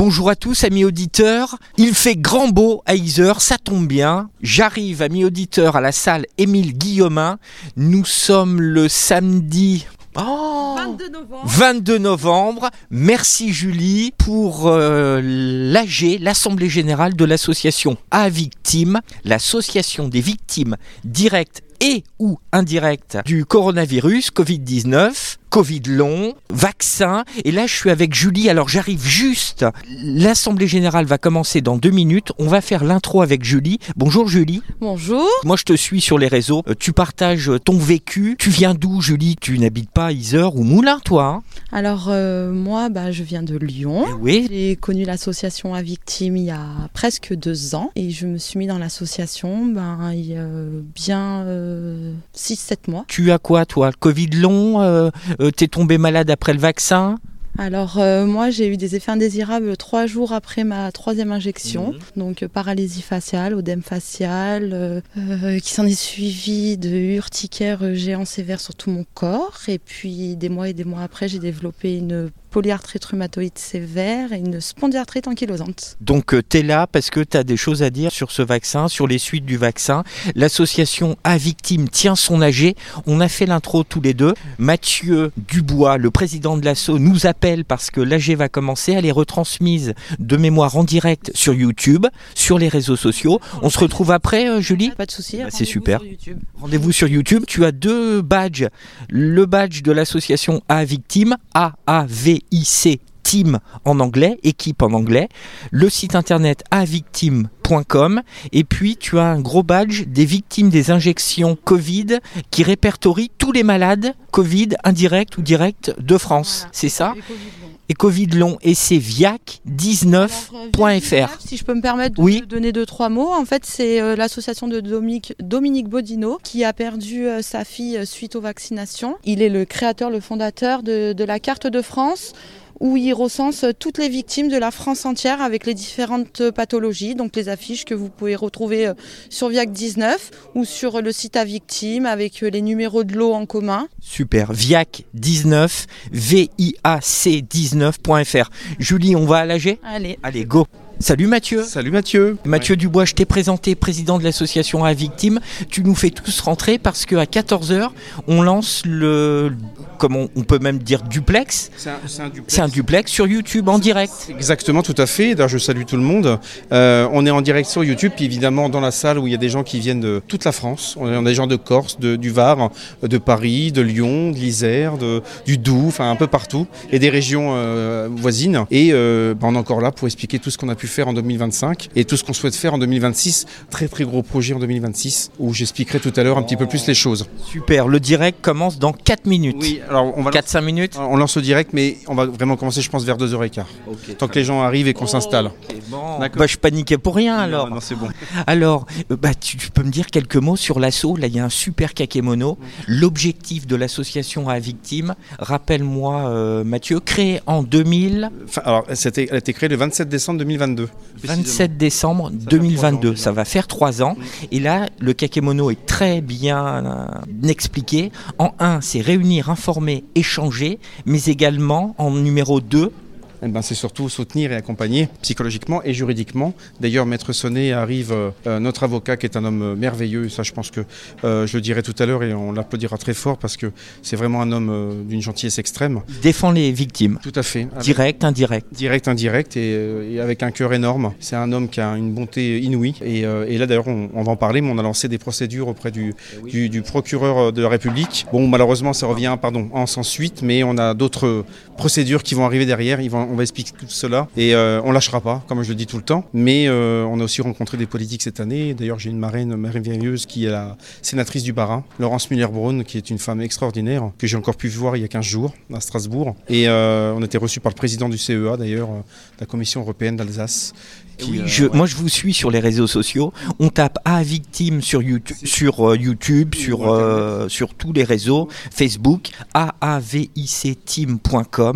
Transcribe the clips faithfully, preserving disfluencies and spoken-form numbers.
Bonjour à tous, amis auditeurs. Il fait grand beau à Yzeure, ça tombe bien. J'arrive, amis auditeurs, à la salle Émile Guillaumin. Nous sommes le samedi... Oh, vingt-deux novembre. vingt-deux novembre. Merci Julie pour euh, l'A G, l'Assemblée Générale de l'association A-Victimes, l'association des victimes directes et ou indirectes du coronavirus covid dix-neuf. Covid long, vaccin, et là je suis avec Julie, alors j'arrive juste, l'Assemblée Générale va commencer dans deux minutes, on va faire l'intro avec Julie. Bonjour Julie. Bonjour. Moi je te suis sur les réseaux, tu partages ton vécu, tu viens d'où Julie? Tu n'habites pas à Yzeure ou Moulins toi hein? Alors euh, moi bah, je viens de Lyon, eh oui. J'ai connu l'association A-Victimes il y a presque deux ans et je me suis mis dans l'association ben, il y a bien euh, six sept mois. Tu as quoi toi? Covid long euh, Euh, t'es tombé malade après le vaccin? Alors euh, moi j'ai eu des effets indésirables trois jours après ma troisième injection, mmh. donc euh, paralysie faciale, œdème facial, euh, euh, qui s'en est suivi de urticaire géant sévère sur tout mon corps, et puis des mois et des mois après j'ai développé une polyarthrite rhumatoïde sévère et une spondyarthrite ankylosante. Donc euh, tu es là parce que tu as des choses à dire sur ce vaccin, sur les suites du vaccin. L'association A-Victimes tient son A G. On a fait l'intro tous les deux. Mathieu Dubois, le président de l'asso, nous appelle parce que l'A G va commencer. Elle est retransmise de mémoire en direct sur YouTube, sur les réseaux sociaux. On se retrouve après, euh, Julie? Pas de souci. Bah, c'est super. Rendez-vous sur YouTube. Tu as deux badges. Le badge de l'association A-Victimes, A A V I C Team en anglais, équipe en anglais, le site internet a victimes point com, et puis tu as un gros badge des victimes des injections Covid qui répertorie tous les malades Covid indirects ou directs de France. Voilà. C'est ça? Et Covid long, et c'est viac dix-neuf point f r. Si je peux me permettre de oui. donner deux, trois mots, en fait c'est euh, l'association de Dominique, Dominique Bodino qui a perdu euh, sa fille euh, suite aux vaccinations. Il est le créateur, le fondateur de, de la carte de France, où il recense toutes les victimes de la France entière avec les différentes pathologies, donc les affiches que vous pouvez retrouver sur viac dix-neuf ou sur le site A-Victimes avec les numéros de lot en commun. Super, viac dix-neuf, V I A C dix-neuf point f r. Julie, on va à l'A G ? Allez. Allez, go. Salut Mathieu. Salut Mathieu. Mathieu ouais. Dubois, je t'ai présenté, président de l'association A-Victimes. Tu nous fais tous rentrer parce qu'à quatorze heures, on lance le, comme on, on peut même dire duplex. C'est un, c'est un duplex. C'est un duplex sur YouTube en direct. Exactement, tout à fait. D'ailleurs, je salue tout le monde. Euh, on est en direct sur YouTube, puis évidemment dans la salle où il y a des gens qui viennent de toute la France. On a des gens de Corse, de, du Var, de Paris, de Lyon, de l'Isère, de, du Doubs, enfin un peu partout, et des régions euh, voisines. Et euh, bah, on est encore là pour expliquer tout ce qu'on a pu faire en deux mille vingt-cinq et tout ce qu'on souhaite faire en deux mille vingt-six. Très très gros projet en deux mille vingt-six où j'expliquerai tout à l'heure un petit peu plus les choses. Super, le direct commence dans quatre minutes. Oui, alors on va quatre à cinq minutes. On lance le direct, mais on va vraiment commencer je pense vers deux heures quinze. Okay, tant que les gens arrivent et qu'on oh, s'installe. Okay, bon. Bah, je paniquais pour rien alors. Non, non, c'est bon. Alors, bah, tu, tu peux me dire quelques mots sur l'asso? Là il y a un super kakémono. L'objectif de l'association A-Victimes, rappelle-moi euh, Mathieu, créé en deux mille. Enfin, alors c'était, elle a été créée le vingt-sept décembre deux mille vingt-deux. vingt-sept décembre deux mille vingt-deux, ça va faire trois ans. Et là, le kakémono est très bien euh, expliqué. En un, c'est réunir, informer, échanger, mais également en numéro deux, eh ben, c'est surtout soutenir et accompagner psychologiquement et juridiquement. D'ailleurs, Maître Sonnet arrive, euh, notre avocat qui est un homme merveilleux, ça je pense que euh, je le dirai tout à l'heure et on l'applaudira très fort parce que c'est vraiment un homme euh, d'une gentillesse extrême. Il défend les victimes. Tout à fait. Avec... Direct, indirect. Direct, indirect et, euh, et avec un cœur énorme. C'est un homme qui a une bonté inouïe et, euh, et là d'ailleurs on, on va en parler, mais on a lancé des procédures auprès du, oui. du, du procureur de la République. Bon, malheureusement ça revient pardon, en sans suite, mais on a d'autres procédures qui vont arriver derrière. Ils vont on va expliquer tout cela et euh, on lâchera pas, comme je le dis tout le temps. Mais euh, on a aussi rencontré des politiques cette année. D'ailleurs, j'ai une marraine merveilleuse qui est la sénatrice du Bas-Rhin, Laurence Muller-Braun, qui est une femme extraordinaire que j'ai encore pu voir il y a quinze jours à Strasbourg. Et euh, on a été reçus par le président du C E A d'ailleurs, euh, de la Commission européenne d'Alsace. Qui, oui, je, euh, ouais. Moi je vous suis sur les réseaux sociaux. On tape A-Victimes sur YouTube, sur euh, YouTube, sur euh, sur tous les réseaux, Facebook, a a v i c team point com.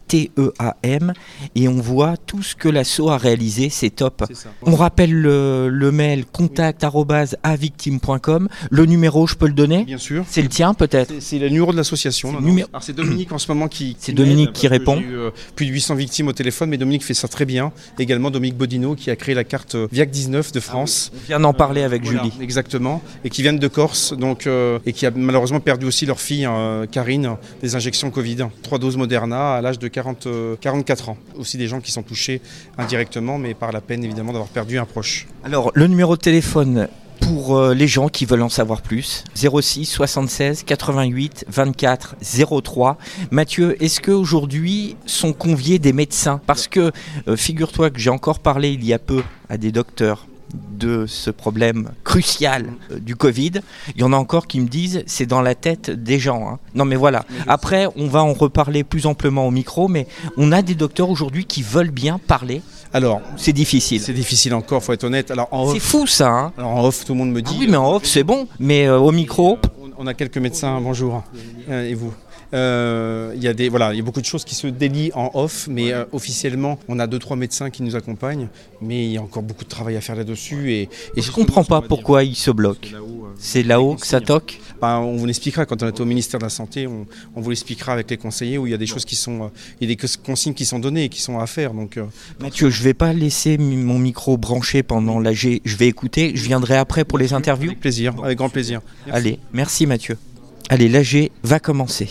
T E A M, et on voit tout ce que l'asso a réalisé, c'est top. C'est ça. On rappelle le, le mail contact arobase a victime point com. Le numéro, je peux le donner? Bien sûr. C'est le tien peut-être? C'est- C'est le numéro de l'association. C'est non, le non. numéro- Alors c'est Dominique en ce moment qui. C'est qui Dominique m'aide, qui parce que répond. J'ai eu euh, plus de huit cents victimes au téléphone, mais Dominique fait ça très bien. Également Dominique Bodino qui a créé la carte euh, Viac dix-neuf de France. On vient d'en parler avec Voilà, Julie. exactement, et qui viennent de Corse, donc euh, et qui a malheureusement perdu aussi leur fille euh, Karine des injections Covid, trois doses Moderna à l'âge de quarante, euh, quarante-quatre ans. Aussi des gens qui sont touchés indirectement, mais par la peine évidemment d'avoir perdu un proche. Alors, le numéro de téléphone pour euh, les gens qui veulent en savoir plus, zéro six soixante-seize quatre-vingt-huit vingt-quatre zéro trois. Mathieu, est-ce qu'aujourd'hui sont conviés des médecins? Parce que euh, figure-toi que j'ai encore parlé il y a peu à des docteurs de ce problème crucial euh, du Covid. Il y en a encore qui me disent c'est dans la tête des gens, hein. Non mais voilà, après on va en reparler plus amplement au micro, mais on a des docteurs aujourd'hui qui veulent bien parler. Alors, C'est difficile. c'est difficile encore, faut être honnête. Alors en C'est off, fou ça, hein. alors, en off tout le monde me Ah dit. oui, mais en off c'est bon, mais euh, au micro, On- On a quelques médecins, bonjour. Euh, Et vous Euh, Il y a des, voilà, il y a beaucoup de choses qui se délient en off, mais euh, officiellement, on a deux trois médecins qui nous accompagnent, mais il y a encore beaucoup de travail à faire là-dessus. Et, et je comprends pas pourquoi ils se bloquent. C'est là-haut que ça toque. Ben, on vous l'expliquera quand on est au ministère de la Santé, on, on vous l'expliquera avec les conseillers où il y a des choses qui sont, euh, il y a des consignes qui sont données et qui sont à faire. Donc, euh, Mathieu, je vais pas laisser mi- mon micro branché pendant l'A G. Je vais écouter. Je viendrai après pour les interviews. avec plaisir, avec grand plaisir. Allez, merci Mathieu. Allez, l'A G va commencer.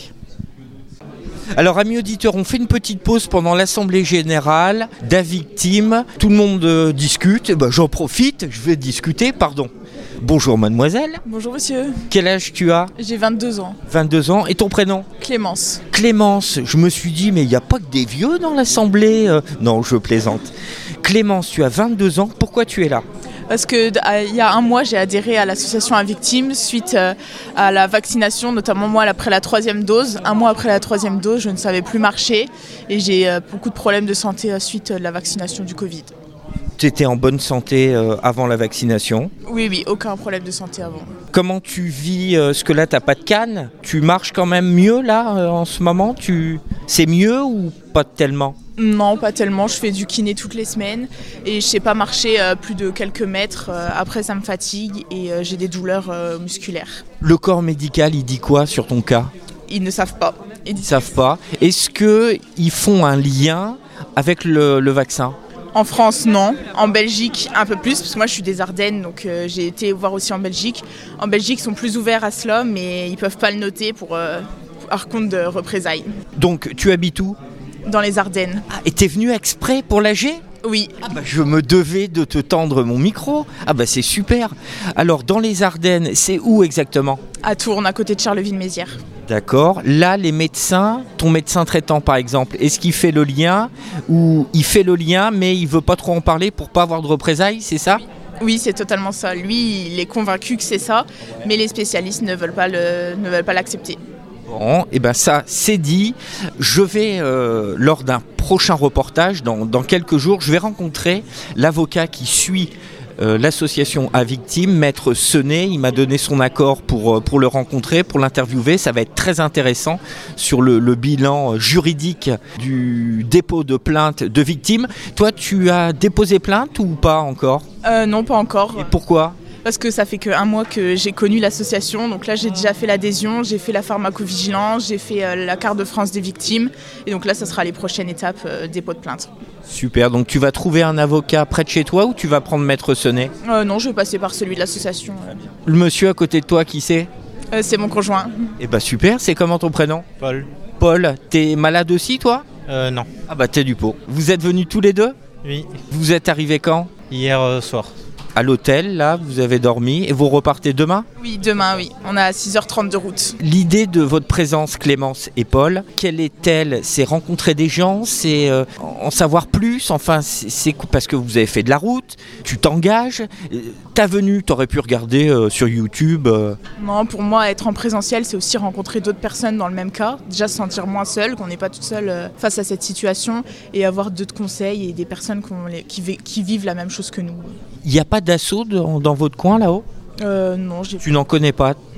Alors, amis auditeurs, on fait une petite pause pendant l'Assemblée Générale d'A Victime. Tout le monde euh, discute. Eh ben, j'en profite, je vais discuter, pardon. Bonjour mademoiselle, Bonjour monsieur, quel âge tu as? j'ai vingt-deux ans. vingt-deux ans, et ton prénom? Clémence. Clémence, je me suis dit, mais il n'y a pas que des vieux dans l'Assemblée. euh. Non, je plaisante. Clémence, tu as vingt-deux ans, pourquoi tu es là? Parce que d- à- il y a un mois, j'ai adhéré à l'association à victimes suite euh, à la vaccination, notamment moi après la troisième dose. Un mois après la troisième dose, je ne savais plus marcher et j'ai euh, beaucoup de problèmes de santé euh, suite euh, de la vaccination du Covid. Tu étais en bonne santé euh, avant la vaccination. Oui, oui, aucun problème de santé avant. Comment tu vis euh, ce que là, tu n'as pas de canne? Tu marches quand même mieux là euh, en ce moment? tu... C'est mieux ou pas tellement? Non, pas tellement. Je fais du kiné toutes les semaines et je sais pas marcher euh, plus de quelques mètres. Euh, après, ça me fatigue et euh, j'ai des douleurs euh, musculaires. Le corps médical, il dit quoi sur ton cas? Ils ne savent pas. Ils Ils disent- savent pas. Est-ce qu'ils font un lien avec le, le vaccin? En France, non. En Belgique, un peu plus, parce que moi je suis des Ardennes, donc euh, j'ai été voir aussi en Belgique. En Belgique, ils sont plus ouverts à cela, mais ils peuvent pas le noter pour euh, par contre de représailles. Donc, tu habites où? Dans les Ardennes. Ah, et t'es venu exprès pour l'A G? Oui, Ah bah, je me devais de te tendre mon micro. Ah bah c'est super. Alors dans les Ardennes, c'est où exactement? à Tourne, à côté de Charleville-Mézières. D'accord. Là, les médecins, ton médecin traitant par exemple, est-ce qu'il fait le lien ou il fait le lien mais il veut pas trop en parler pour pas avoir de représailles, c'est ça? Oui, c'est totalement ça. Lui, il est convaincu que c'est ça, mais les spécialistes ne veulent pas le, ne veulent pas l'accepter. Bon, et ben ça c'est dit. Je vais euh, lors d'un prochain reportage dans, dans quelques jours, je vais rencontrer l'avocat qui suit Euh, l'association à victimes, Maître Senet. Il m'a donné son accord pour, euh, pour le rencontrer, pour l'interviewer. Ça va être très intéressant sur le, le bilan juridique du dépôt de plainte de victimes. Toi, tu as déposé plainte ou pas encore? Euh, non, pas encore. Et pourquoi? Parce que ça fait qu'un mois que j'ai connu l'association, donc là j'ai déjà fait l'adhésion, j'ai fait la pharmacovigilance, j'ai fait euh, la carte de France des victimes, et donc là ça sera les prochaines étapes euh, dépôt de plainte. Super, donc tu vas trouver un avocat près de chez toi ou tu vas prendre Maître Senet? Euh, non, je vais passer par celui de l'association. euh. Le monsieur à côté de toi, qui c'est? Euh, c'est mon conjoint. Eh bah super, c'est comment ton prénom? Paul. Paul, t'es malade aussi toi? Euh, non. Ah bah t'es du pot. Vous êtes venus tous les deux? Oui. Vous êtes arrivés quand? Hier euh, soir. À l'hôtel, là, vous avez dormi et vous repartez demain? Oui, demain, oui. On a six heures trente de route. L'idée de votre présence, Clémence et Paul, quelle est-elle? C'est rencontrer des gens, c'est euh, en savoir plus, enfin, c'est c'est parce que vous avez fait de la route, tu t'engages, euh, ta venue, t'aurais pu regarder euh, sur YouTube. euh. Non, pour moi, être en présentiel, c'est aussi rencontrer d'autres personnes dans le même cas. Déjà se sentir moins seul, qu'on n'est pas toute seule euh, face à cette situation, et avoir d'autres conseils et des personnes qu'on les- qui, vi- qui vivent la même chose que nous. Il n'y a pas d'assaut dans, dans votre coin là-haut? Euh, non, j'ai Tu n'en connais pas?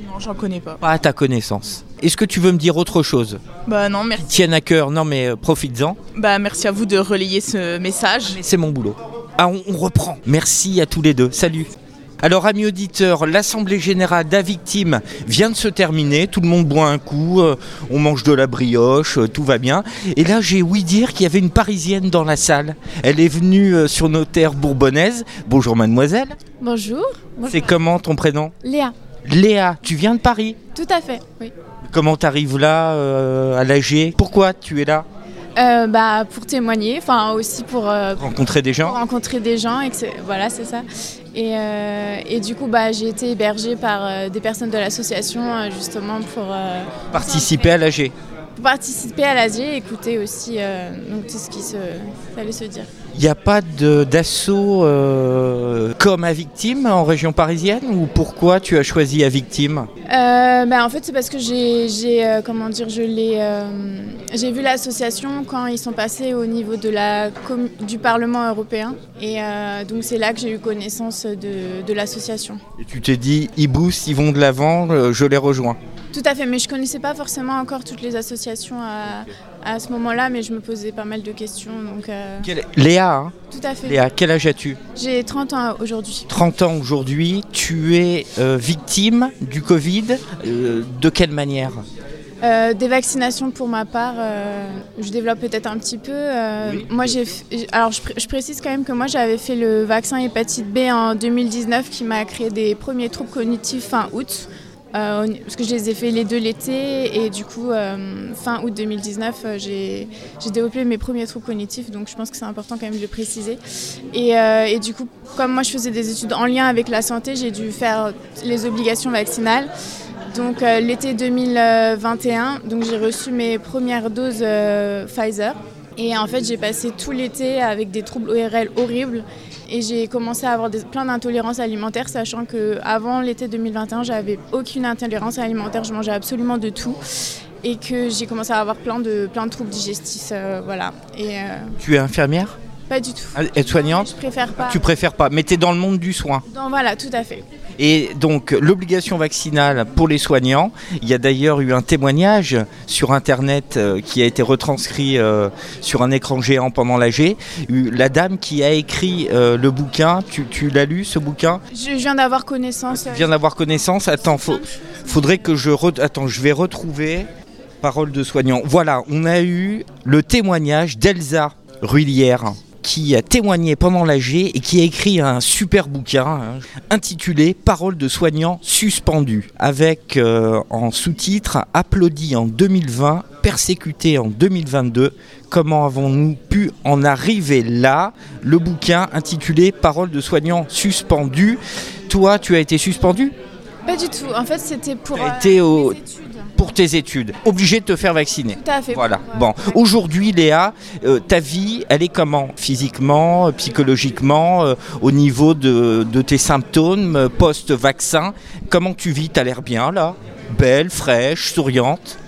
Non, j'en connais pas. Pas à ta connaissance. Est-ce que tu veux me dire autre chose? Bah non, merci. Tienne à cœur, non mais euh, profites-en. Bah merci à vous de relayer ce message. Mais c'est mon boulot. Ah, on, on reprend. Merci à tous les deux. Salut. Alors, amis auditeurs, l'Assemblée Générale d'Avictim vient de se terminer. Tout le monde boit un coup, euh, on mange de la brioche, euh, tout va bien. Et là, j'ai ouï dire qu'il y avait une Parisienne dans la salle. Elle est venue euh, sur nos terres bourbonnaises. Bonjour mademoiselle. Bonjour. Bonjour. C'est comment ton prénom? Léa. Léa, tu viens de Paris? Tout à fait, oui. Comment t'arrives là, euh, à l'A G? Pourquoi tu es là? Euh, bah, pour témoigner, enfin aussi pour, euh, Rencontrer des gens? pour rencontrer des gens, et que c'est- voilà, c'est ça. Et, euh, et du coup, bah, j'ai été hébergée par euh, des personnes de l'association euh, justement pour, euh, Participer à l'A G. pour participer à l'A G et écouter aussi euh, donc, tout ce qui se, fallait se dire. Il n'y a pas de- d'assaut euh, comme Avictim en région parisienne, ou pourquoi tu as choisi Avictim? Euh, bah, en fait, c'est parce que j'ai, j'ai euh, comment dire, je l'ai, euh, j'ai vu l'association quand ils sont passés au niveau de la com- du Parlement européen, et euh, donc c'est là que j'ai eu connaissance de, de l'association. Et tu t'es dit, ils boostent, ils vont de l'avant, euh, je les rejoins. Tout à fait, mais je connaissais pas forcément encore toutes les associations à, à ce moment-là, mais je me posais pas mal de questions, donc euh, Quel- Léa, hein tout à fait. Léa, quel âge as-tu? J'ai trente ans aujourd'hui. trente ans aujourd'hui, tu es euh, victime du Covid. Euh, de quelle manière? Euh, des vaccinations pour ma part, euh, je développe peut-être un petit peu. euh, Oui. Moi, j'ai, f- alors je, pr- je précise quand même que moi j'avais fait le vaccin hépatite B en deux mille dix-neuf qui m'a créé des premiers troubles cognitifs fin août. Euh, au- parce que je les ai fait les deux l'été et du coup euh, fin août deux mille dix-neuf euh, j'ai, j'ai développé mes premiers troubles cognitifs, donc je pense que c'est important quand même de le préciser. Et, euh, et du coup, comme moi je faisais des études en lien avec la santé, j'ai dû faire les obligations vaccinales. Donc euh, l'été deux mille vingt et un, donc j'ai reçu mes premières doses euh, Pfizer. Et en fait, j'ai passé tout l'été avec des troubles O R L horribles. Et j'ai commencé à avoir des, plein d'intolérances alimentaires, sachant qu'avant l'été deux mille vingt et un, j'avais aucune intolérance alimentaire, je mangeais absolument de tout. Et que j'ai commencé à avoir plein de, plein de troubles digestifs. Euh, voilà. Et euh, Tu es infirmière? pas du tout. Aide-soignante? Je préfère pas. Tu préfères pas, mais tu es dans le monde du soin. Non, voilà, tout à fait. Et donc, l'obligation vaccinale pour les soignants, il y a d'ailleurs eu un témoignage sur Internet euh, qui a été retranscrit euh, sur un écran géant pendant l'A G. La dame qui a écrit euh, le bouquin, tu, tu l'as lu ce bouquin? Je viens d'avoir connaissance. Tu viens d'avoir connaissance? Attends, faut, faudrait que je... Re... Attends, je vais retrouver Parole de soignant. Voilà, on a eu le témoignage d'Elsa Ruilière, qui a témoigné pendant l'A G et qui a écrit un super bouquin hein, intitulé Paroles de soignants suspendus, avec euh, en sous-titre Applaudi en deux mille vingt, persécuté en deux mille vingt-deux. Comment avons-nous pu en arriver là? Le bouquin intitulé Paroles de soignants suspendus. Toi, tu as été suspendu? Pas du tout. En fait, c'était pour Tu as euh, été au... mes études. pour tes études, obligé de te faire vacciner. Tout à fait. Voilà. Ouais. Bon, aujourd'hui, Léa, euh, ta vie, elle est comment? Physiquement, euh, psychologiquement, euh, au niveau de, de tes symptômes euh, post-vaccin, comment tu vis? T'as l'air bien là, belle, fraîche, souriante.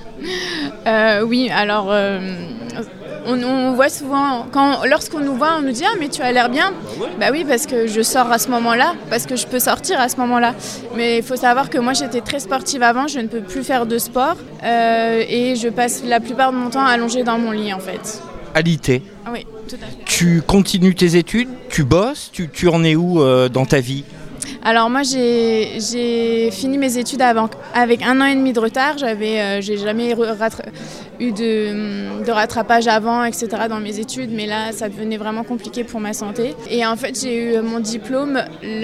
Euh, oui, alors euh, on, on voit souvent, quand, lorsqu'on nous voit, on nous dit ah mais tu as l'air bien. Bah oui, parce que je sors à ce moment-là, parce que je peux sortir à ce moment-là. Mais il faut savoir que moi j'étais très sportive avant, je ne peux plus faire de sport euh, et je passe la plupart de mon temps allongée dans mon lit en fait. Alité. Ah oui, tout à fait. Tu continues tes études, tu bosses, tu, tu en es où euh, dans ta vie? Alors moi j'ai, j'ai fini mes études avant, avec un an et demi de retard. J'avais, euh, j'ai jamais rattra- eu de, de rattrapage avant, et cetera dans mes études, mais là ça devenait vraiment compliqué pour ma santé. Et en fait j'ai eu mon diplôme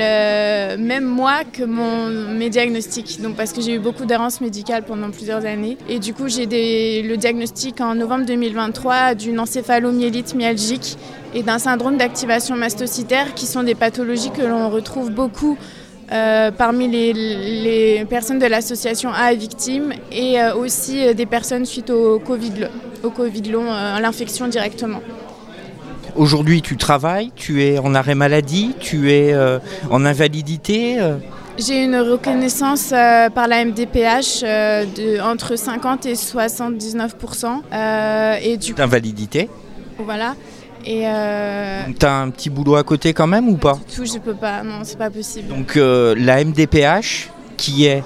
le même mois que mon, mes diagnostics, donc parce que j'ai eu beaucoup d'errance médicale pendant plusieurs années. Et du coup j'ai des, le diagnostic en novembre deux mille vingt-trois d'une encéphalomyélite myalgique et d'un syndrome d'activation mastocytaire, qui sont des pathologies que l'on retrouve beaucoup euh, parmi les, les personnes de l'association A Victim, et euh, aussi euh, des personnes suite au Covid, au Covid long, euh, à l'infection directement. Aujourd'hui, tu travailles, tu es en arrêt maladie, tu es euh, en invalidité euh J'ai une reconnaissance euh, par la M D P H euh, de entre cinquante et soixante-dix-neuf pour cent. Euh, et du coup, d'invalidité. voilà. Et euh, Tu as un petit boulot à côté quand même ou pas? tout, je peux pas, non, c'est pas possible. Donc euh, la M D P H, qui est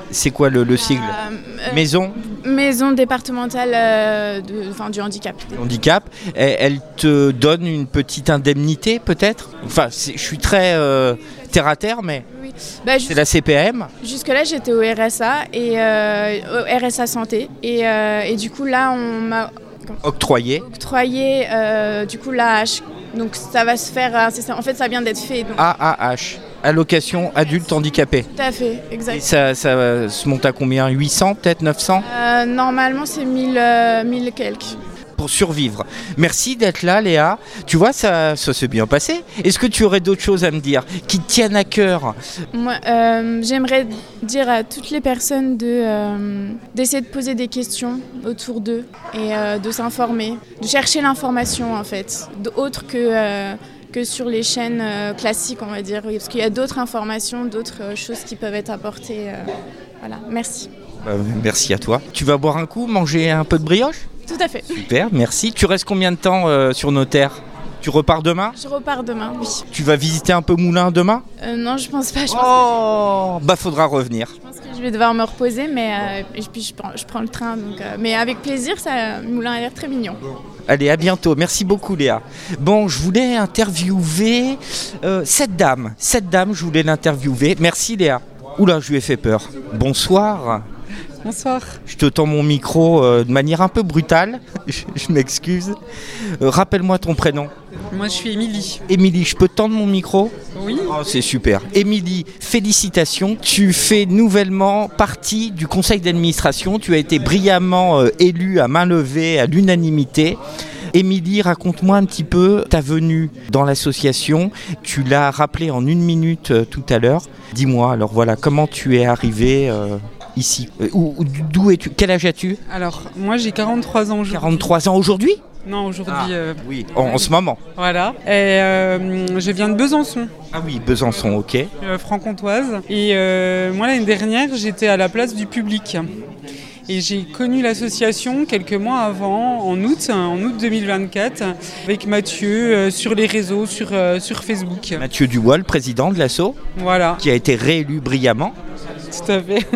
C'est quoi le, le sigle? Euh, euh, Maison Maison départementale euh, de, enfin, du handicap. handicap. Elle, elle te donne une petite indemnité peut-être? Enfin, c'est- je suis très euh, terre à terre, mais Oui. Bah, jus- c'est la C P M. Jusque-là, j'étais au R S A et euh, au R S A santé. Et, euh, et du coup, là, on m'a Octroyé. octroyé euh, du coup l'A H. Donc ça va se faire. euh, c'est ça- En fait, ça vient d'être fait. Donc, A A H. Allocation adulte handicapé. tout à fait, Et exact. ça, ça euh, se monte à combien? huit cents peut-être? neuf cents? Euh, normalement, c'est mille, euh, mille quelques. Pour survivre. Merci d'être là, Léa. Tu vois, ça, ça s'est bien passé. Est-ce que tu aurais d'autres choses à me dire qui te tiennent à cœur? Moi, euh, j'aimerais dire à toutes les personnes de, euh, d'essayer de poser des questions autour d'eux et euh, de s'informer, de chercher l'information en fait, d- autre que, euh, que sur les chaînes euh, classiques, on va dire, oui, parce qu'il y a d'autres informations, d'autres euh, choses qui peuvent être apportées. euh, voilà, merci. Bah, merci à toi. Tu vas boire un coup, manger un peu de brioche? Tout à fait. Super, merci. Tu restes combien de temps euh, sur nos terres? Tu repars demain? Je repars demain, oui. Tu vas visiter un peu Moulins demain? Euh, non, je pense pas. Je pense, Oh, bah faudra revenir. je pense que je vais devoir me reposer, mais euh, et puis je prends, je prends le train. Donc, euh, mais avec plaisir, ça, Moulin a l'air très mignon. Allez, à bientôt. Merci beaucoup, Léa. Bon, je voulais interviewer euh, cette dame. Cette dame, je voulais l'interviewer. Merci, Léa. Oula, je lui ai fait peur. Bonsoir. Bonsoir. Je te tends mon micro euh, de manière un peu brutale. Je, je m'excuse. Euh, rappelle-moi ton prénom. Moi, je suis Émilie. Émilie, je peux te tendre mon micro? Oui. Oh, c'est super. Émilie, félicitations. Tu fais nouvellement partie du conseil d'administration. Tu as été brillamment euh, élue à main levée, à l'unanimité. Émilie, raconte-moi un petit peu ta venue dans l'association. Tu l'as rappelé en une minute euh, tout à l'heure. Dis-moi, alors voilà, comment tu es arrivée euh, ici? Euh, où- où- D'où es-tu? Quel âge as-tu? Alors, moi, j'ai quarante-trois ans aujourd'hui. quarante-trois ans aujourd'hui? Non, aujourd'hui, Ah. euh, Oui, en, en ce moment. voilà. Et euh, je viens de Besançon, Ah oui, Besançon, ok. euh, franc-comtoise. Et euh, moi, l'année dernière, j'étais à la place du public. Et j'ai connu l'association quelques mois avant, en août, en août deux mille vingt-quatre, avec Mathieu euh, sur les réseaux, sur, euh, sur Facebook. Mathieu Dubois, le président de l'asso, Voilà, qui a été réélu brillamment. tout à fait.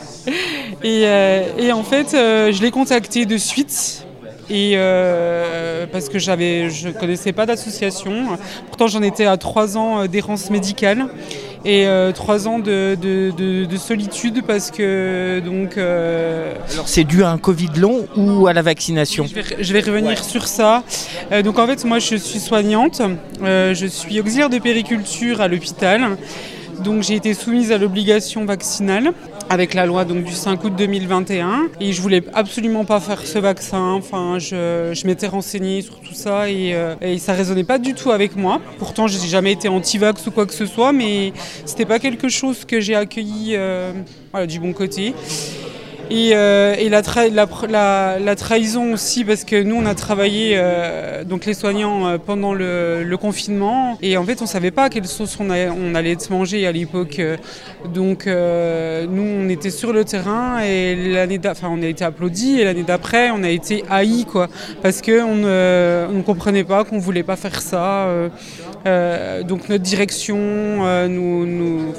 Et, euh, et en fait, euh, je l'ai contacté de suite. Et euh, parce que j'avais, je ne connaissais pas d'association. Pourtant, j'en étais à trois ans d'errance médicale et euh, trois ans de, de, de, de solitude parce que donc. Euh, Alors c'est dû à un Covid long ou à la vaccination? je, vais, je vais revenir sur ça. Euh, donc en fait, moi, je suis soignante. Euh, je suis auxiliaire de périculture à l'hôpital. Donc j'ai été soumise à l'obligation vaccinale avec la loi donc, du cinq août deux mille vingt et un. Et je voulais absolument pas faire ce vaccin. Enfin, je, je m'étais renseignée sur tout ça et, euh, et ça résonnait pas du tout avec moi. Pourtant, je n'ai jamais été anti-vax ou quoi que ce soit, mais c'était pas quelque chose que j'ai accueilli euh, voilà, du bon côté. Et, euh, et la, tra- la, la, la trahison aussi, parce que nous, on a travaillé, euh, donc les soignants, euh, pendant le, le confinement. Et en fait, on ne savait pas à quelle sauce on, a, on allait se manger à l'époque. Donc, euh, nous, on était sur le terrain et l'année d'a- enfin, on a été applaudis. Et l'année d'après, on a été haïs, quoi. Parce qu'on ne on ne comprenait pas, qu'on ne voulait pas faire ça. Euh, euh, donc, notre direction euh, nous... nous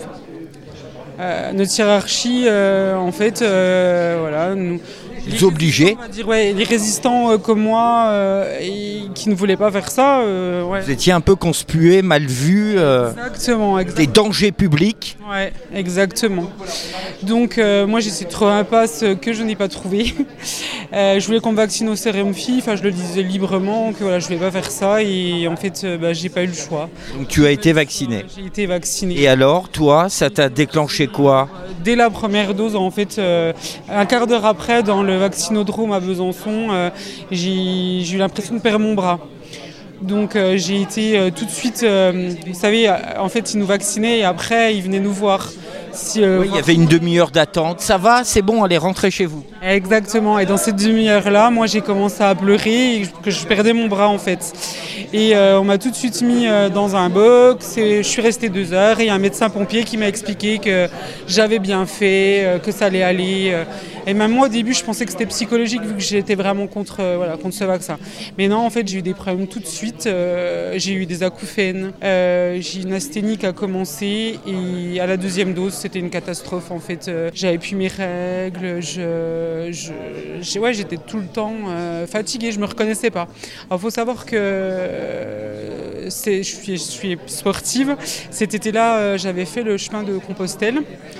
Euh, notre hiérarchie, euh, en fait, euh, voilà, nous, Les obligés. on va dire, ouais, les résistants euh, comme moi euh, et qui ne voulaient pas faire ça, euh, ouais. Vous étiez un peu conspué, mal vu, euh, Exactement, des exactement. dangers publics. Ouais, exactement. Donc euh, moi j'essaie de trouver un pass que je n'ai pas trouvé. Euh, je voulais qu'on me vaccine au sérum Phi, enfin je le disais librement que voilà je voulais pas faire ça et en fait euh, bah, j'ai pas eu le choix. Donc tu as été vacciné. J'ai été vacciné. Et alors, toi, ça t'a déclenché quoi? Dès la première dose, en fait, euh, un quart d'heure après, dans le vaccinodrome à Besançon, euh, j'ai j'ai eu l'impression de perdre mon bras. Donc euh, j'ai été euh, tout de suite, euh, vous savez, euh, en fait ils nous vaccinaient et après ils venaient nous voir. Si, euh, Oui, il y avait une demi-heure d'attente. Ça va, c'est bon, allez, rentrez chez vous. Exactement, et dans cette demi-heure-là, moi j'ai commencé à pleurer et que je perdais mon bras en fait. Et euh, on m'a tout de suite mis euh, dans un box et je suis restée deux heures et il y a un médecin pompier qui m'a expliqué que j'avais bien fait, euh, que ça allait aller. Euh, Et même moi, au début, je pensais que c'était psychologique vu que j'étais vraiment contre, euh, voilà, contre ce vaccin. Mais non, en fait, j'ai eu des problèmes tout de suite. Euh, j'ai eu des acouphènes, euh, j'ai eu une asthénie qui a commencé et à la deuxième dose, c'était une catastrophe. En fait, euh, j'avais plus mes règles, je, je, j'ai, ouais, j'étais tout le temps euh, fatiguée, je me reconnaissais pas. Alors, faut savoir que euh, c'est, je, suis, je suis sportive. Cet été-là, euh, j'avais fait le chemin de Compostelle.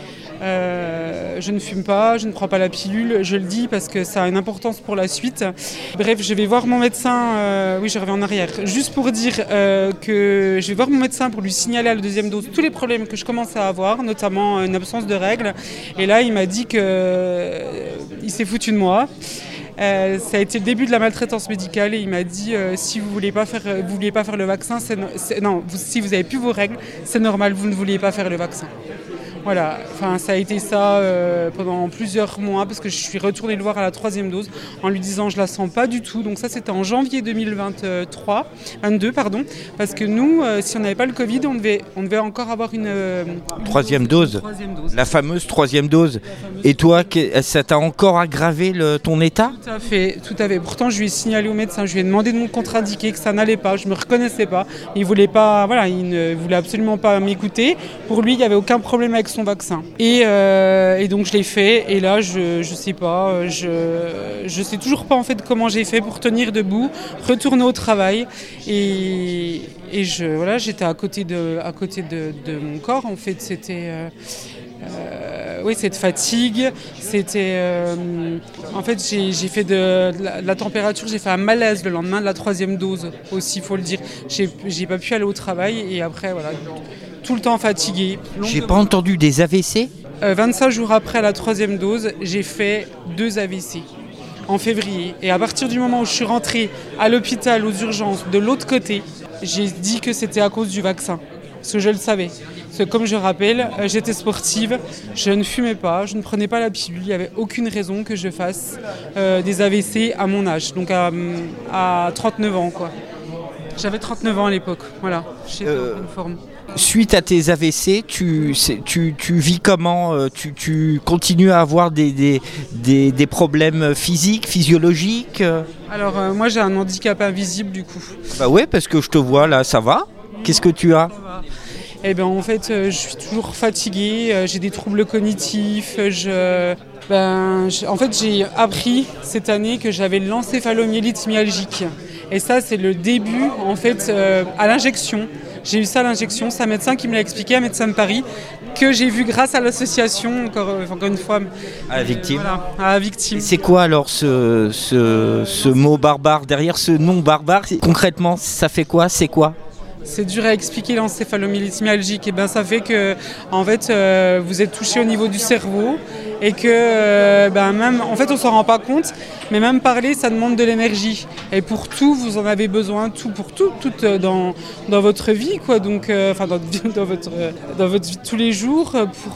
Euh, je ne fume pas, je ne prends pas la pilule, je le dis parce que ça a une importance pour la suite. Bref, je vais voir mon médecin, euh, oui je reviens en arrière, juste pour dire euh, que je vais voir mon médecin pour lui signaler à la deuxième dose tous les problèmes que je commence à avoir, notamment une absence de règles. Et là, il m'a dit qu'il euh, s'est foutu de moi. Euh, ça a été le début de la maltraitance médicale et il m'a dit euh, si vous ne vouliez pas faire, vous vouliez pas faire le vaccin, c'est no- c'est, non, vous, si vous n'avez plus vos règles, c'est normal, vous ne vouliez pas faire le vaccin. Voilà, enfin, ça a été ça euh, pendant plusieurs mois parce que je suis retournée le voir à la troisième dose en lui disant je la sens pas du tout. Donc ça c'était en janvier deux mille vingt-trois, vingt-deux pardon, parce que nous euh, si on n'avait pas le Covid on devait, on devait encore avoir une, euh, une troisième dose, une troisième dose. La fameuse troisième dose. Et toi, ça t'a encore aggravé le, ton état ? Tout à fait, tout à fait. Pourtant je lui ai signalé au médecin, je lui ai demandé de me contre-indiquer que ça n'allait pas, je me reconnaissais pas. Il voulait pas, voilà, il ne voulait absolument pas m'écouter. Pour lui il n'y avait aucun problème avec son vaccin. Et, euh, et donc je l'ai fait et là je je sais pas, je je sais toujours pas en fait comment j'ai fait pour tenir debout, retourner au travail et et je voilà, j'étais à côté de à côté de, de mon corps en fait, c'était euh, Euh, oui, cette fatigue, c'était... Euh, en fait, j'ai, j'ai fait de, de, la, de la température, j'ai fait un malaise le lendemain de la troisième dose aussi, il faut le dire. J'ai, j'ai pas pu aller au travail et après, voilà, tout le temps fatigué. J'ai pas entendu des A V C ? euh, vingt-cinq jours après la troisième dose, j'ai fait deux A V C en février. Et à partir du moment où je suis rentrée à l'hôpital, aux urgences, de l'autre côté, j'ai dit que c'était à cause du vaccin, parce que je le savais. Parce que comme je rappelle, j'étais sportive, je ne fumais pas, je ne prenais pas la pilule, il n'y avait aucune raison que je fasse euh, des A V C à mon âge, donc à, à trente-neuf ans quoi. J'avais trente-neuf ans à l'époque, voilà, j'étais euh, en bonne forme. Suite à tes A V C, tu, tu, tu vis comment ? tu, tu continues à avoir des, des, des, des problèmes physiques, physiologiques ? Alors euh, moi j'ai un handicap invisible du coup. Bah ouais, parce que je te vois là, ça va ? Qu'est-ce que tu as ? Eh bien, en fait, euh, je suis toujours fatiguée, euh, j'ai des troubles cognitifs. Je, ben, je, en fait, j'ai appris cette année que j'avais l'encéphalomyélite myalgique. Et ça, c'est le début, en fait, euh, à l'injection. J'ai eu ça à l'injection, c'est un médecin qui me l'a expliqué, un médecin de Paris, que j'ai vu grâce à l'association, encore, encore une fois. À la victime. Voilà, à la victime. C'est quoi alors ce, ce, ce mot barbare, derrière ce nom barbare ? Concrètement, ça fait quoi ? C'est quoi ? C'est dur à expliquer l'encéphalomyélite myalgique. Et ben ça fait que en fait euh, vous êtes touché au niveau du cerveau et que euh, ben même en fait on s'en rend pas compte, mais même parler ça demande de l'énergie. Et pour tout vous en avez besoin, tout pour tout, tout euh, dans dans votre vie quoi. Donc enfin euh, dans, dans votre dans votre vie de tous les jours pour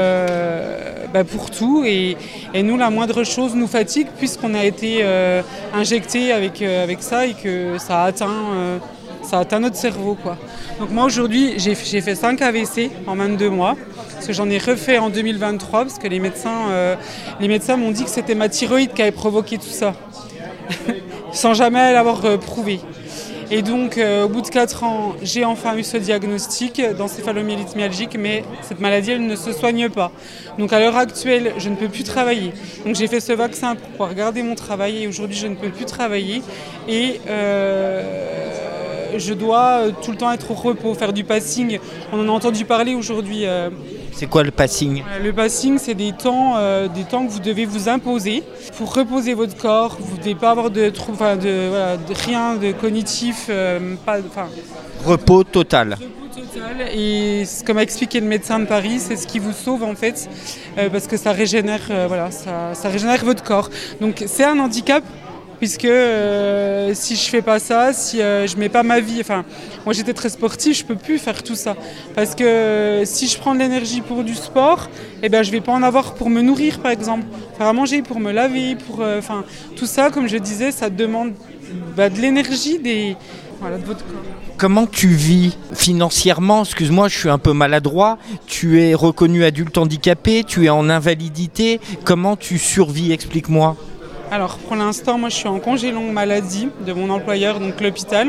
euh, ben, pour tout et, et nous la moindre chose nous fatigue puisqu'on a été euh, injecté avec euh, avec ça et que ça a atteint euh, ça atteint notre cerveau quoi. Donc moi aujourd'hui j'ai, j'ai fait cinq A V C en vingt-deux mois, parce que j'en ai refait en deux mille vingt-trois, parce que les médecins, euh, les médecins m'ont dit que c'était ma thyroïde qui avait provoqué tout ça, sans jamais l'avoir euh, prouvé. Et donc euh, au bout de quatre ans, j'ai enfin eu ce diagnostic d'encéphalomyélite myalgique, mais cette maladie elle ne se soigne pas. Donc à l'heure actuelle, je ne peux plus travailler. Donc j'ai fait ce vaccin pour pouvoir garder mon travail et aujourd'hui je ne peux plus travailler. Et euh, je dois tout le temps être au repos, faire du passing. On en a entendu parler aujourd'hui. Euh, c'est quoi le passing ? Le passing, c'est des temps, euh, des temps que vous devez vous imposer pour reposer votre corps. Vous ne devez pas avoir de, enfin, de, voilà, de rien de cognitif. Euh, pas, repos total. Repos total. Et comme a expliqué le médecin de Paris, c'est ce qui vous sauve en fait, euh, parce que ça régénère, euh, voilà, ça, ça régénère votre corps. Donc c'est un handicap. Puisque euh, si je fais pas ça, si euh, je mets pas ma vie, enfin moi j'étais très sportive, je peux plus faire tout ça parce que euh, si je prends de l'énergie pour du sport, eh ben je vais pas en avoir pour me nourrir par exemple, faire à manger, pour me laver, pour enfin euh, tout ça comme je disais, ça demande bah, de l'énergie, des voilà, de votre corps. Comment tu vis financièrement? Excuse-moi, je suis un peu maladroit. Tu es reconnu adulte handicapé, tu es en invalidité. Comment tu survis? Explique-moi. Alors pour l'instant, moi je suis en congé longue maladie de mon employeur, donc l'hôpital.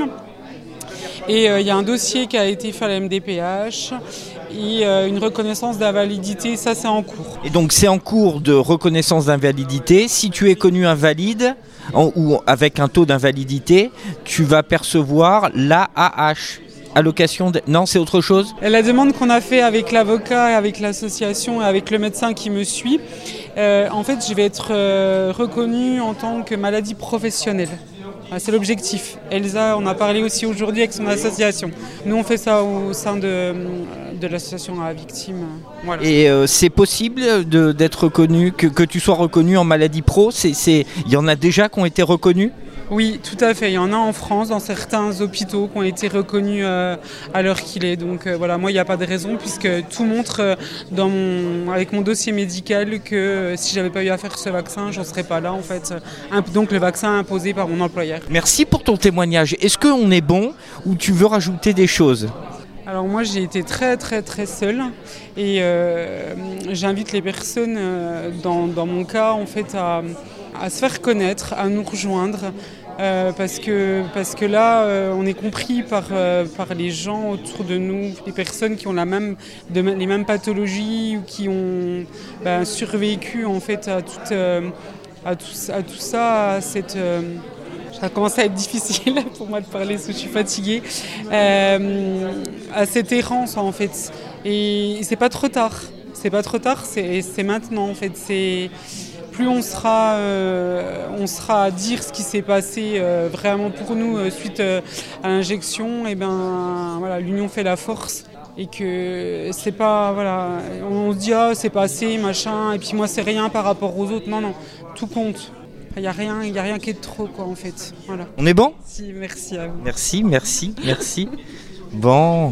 Et il euh, y a un dossier qui a été fait à la M D P H et euh, une reconnaissance d'invalidité, ça c'est en cours. Et donc c'est en cours de reconnaissance d'invalidité. Si tu es connu invalide en, ou avec un taux d'invalidité, tu vas percevoir l'A A H. Allocation de... Non, c'est autre chose? La demande qu'on a fait avec l'avocat, et avec l'association et avec le médecin qui me suit, euh, en fait je vais être euh, reconnue en tant que maladie professionnelle. C'est l'objectif. Elsa, on a parlé aussi aujourd'hui avec son association. Nous, on fait ça au sein de, de l'association à victimes. Voilà. Et euh, c'est possible de, d'être reconnu, que, que tu sois reconnu en maladie pro? c'est, c'est... Il y en a déjà qui ont été reconnus? Oui, tout à fait. Il y en a en France, dans certains hôpitaux, qui ont été reconnus euh, à l'heure qu'il est. Donc euh, voilà, moi, il n'y a pas de raison, puisque tout montre euh, dans mon, avec mon dossier médical que euh, si je n'avais pas eu à faire ce vaccin, je n'en serais pas là, en fait. Donc le vaccin imposé par mon employeur. Merci pour ton témoignage. Est-ce qu'on est bon ou tu veux rajouter des choses? Alors moi j'ai été très très très seule et euh, j'invite les personnes euh, dans, dans mon cas en fait à, à se faire connaître, à nous rejoindre euh, parce, que, parce que là euh, on est compris par, euh, par les gens autour de nous, les personnes qui ont la même, de, les mêmes pathologies ou qui ont ben, survécu en fait à, toute, euh, à, tout, à tout ça, à cette... Euh, Ça commence à être difficile pour moi de parler parce que je suis fatiguée, euh, à cette errance en fait. Et c'est pas trop tard, c'est pas trop tard, c'est, c'est maintenant en fait. C'est, plus on sera, euh, on sera à dire ce qui s'est passé euh, vraiment pour nous euh, suite euh, à l'injection, et ben voilà, l'union fait la force. Et que c'est pas, voilà, on se dit ah c'est passé, machin, et puis moi c'est rien par rapport aux autres. Non, non, tout compte. Il n'y a rien, il n'y a rien qui est de trop, quoi, en fait. Voilà. On est bon? Si, merci à vous. Merci, merci, merci. Bon.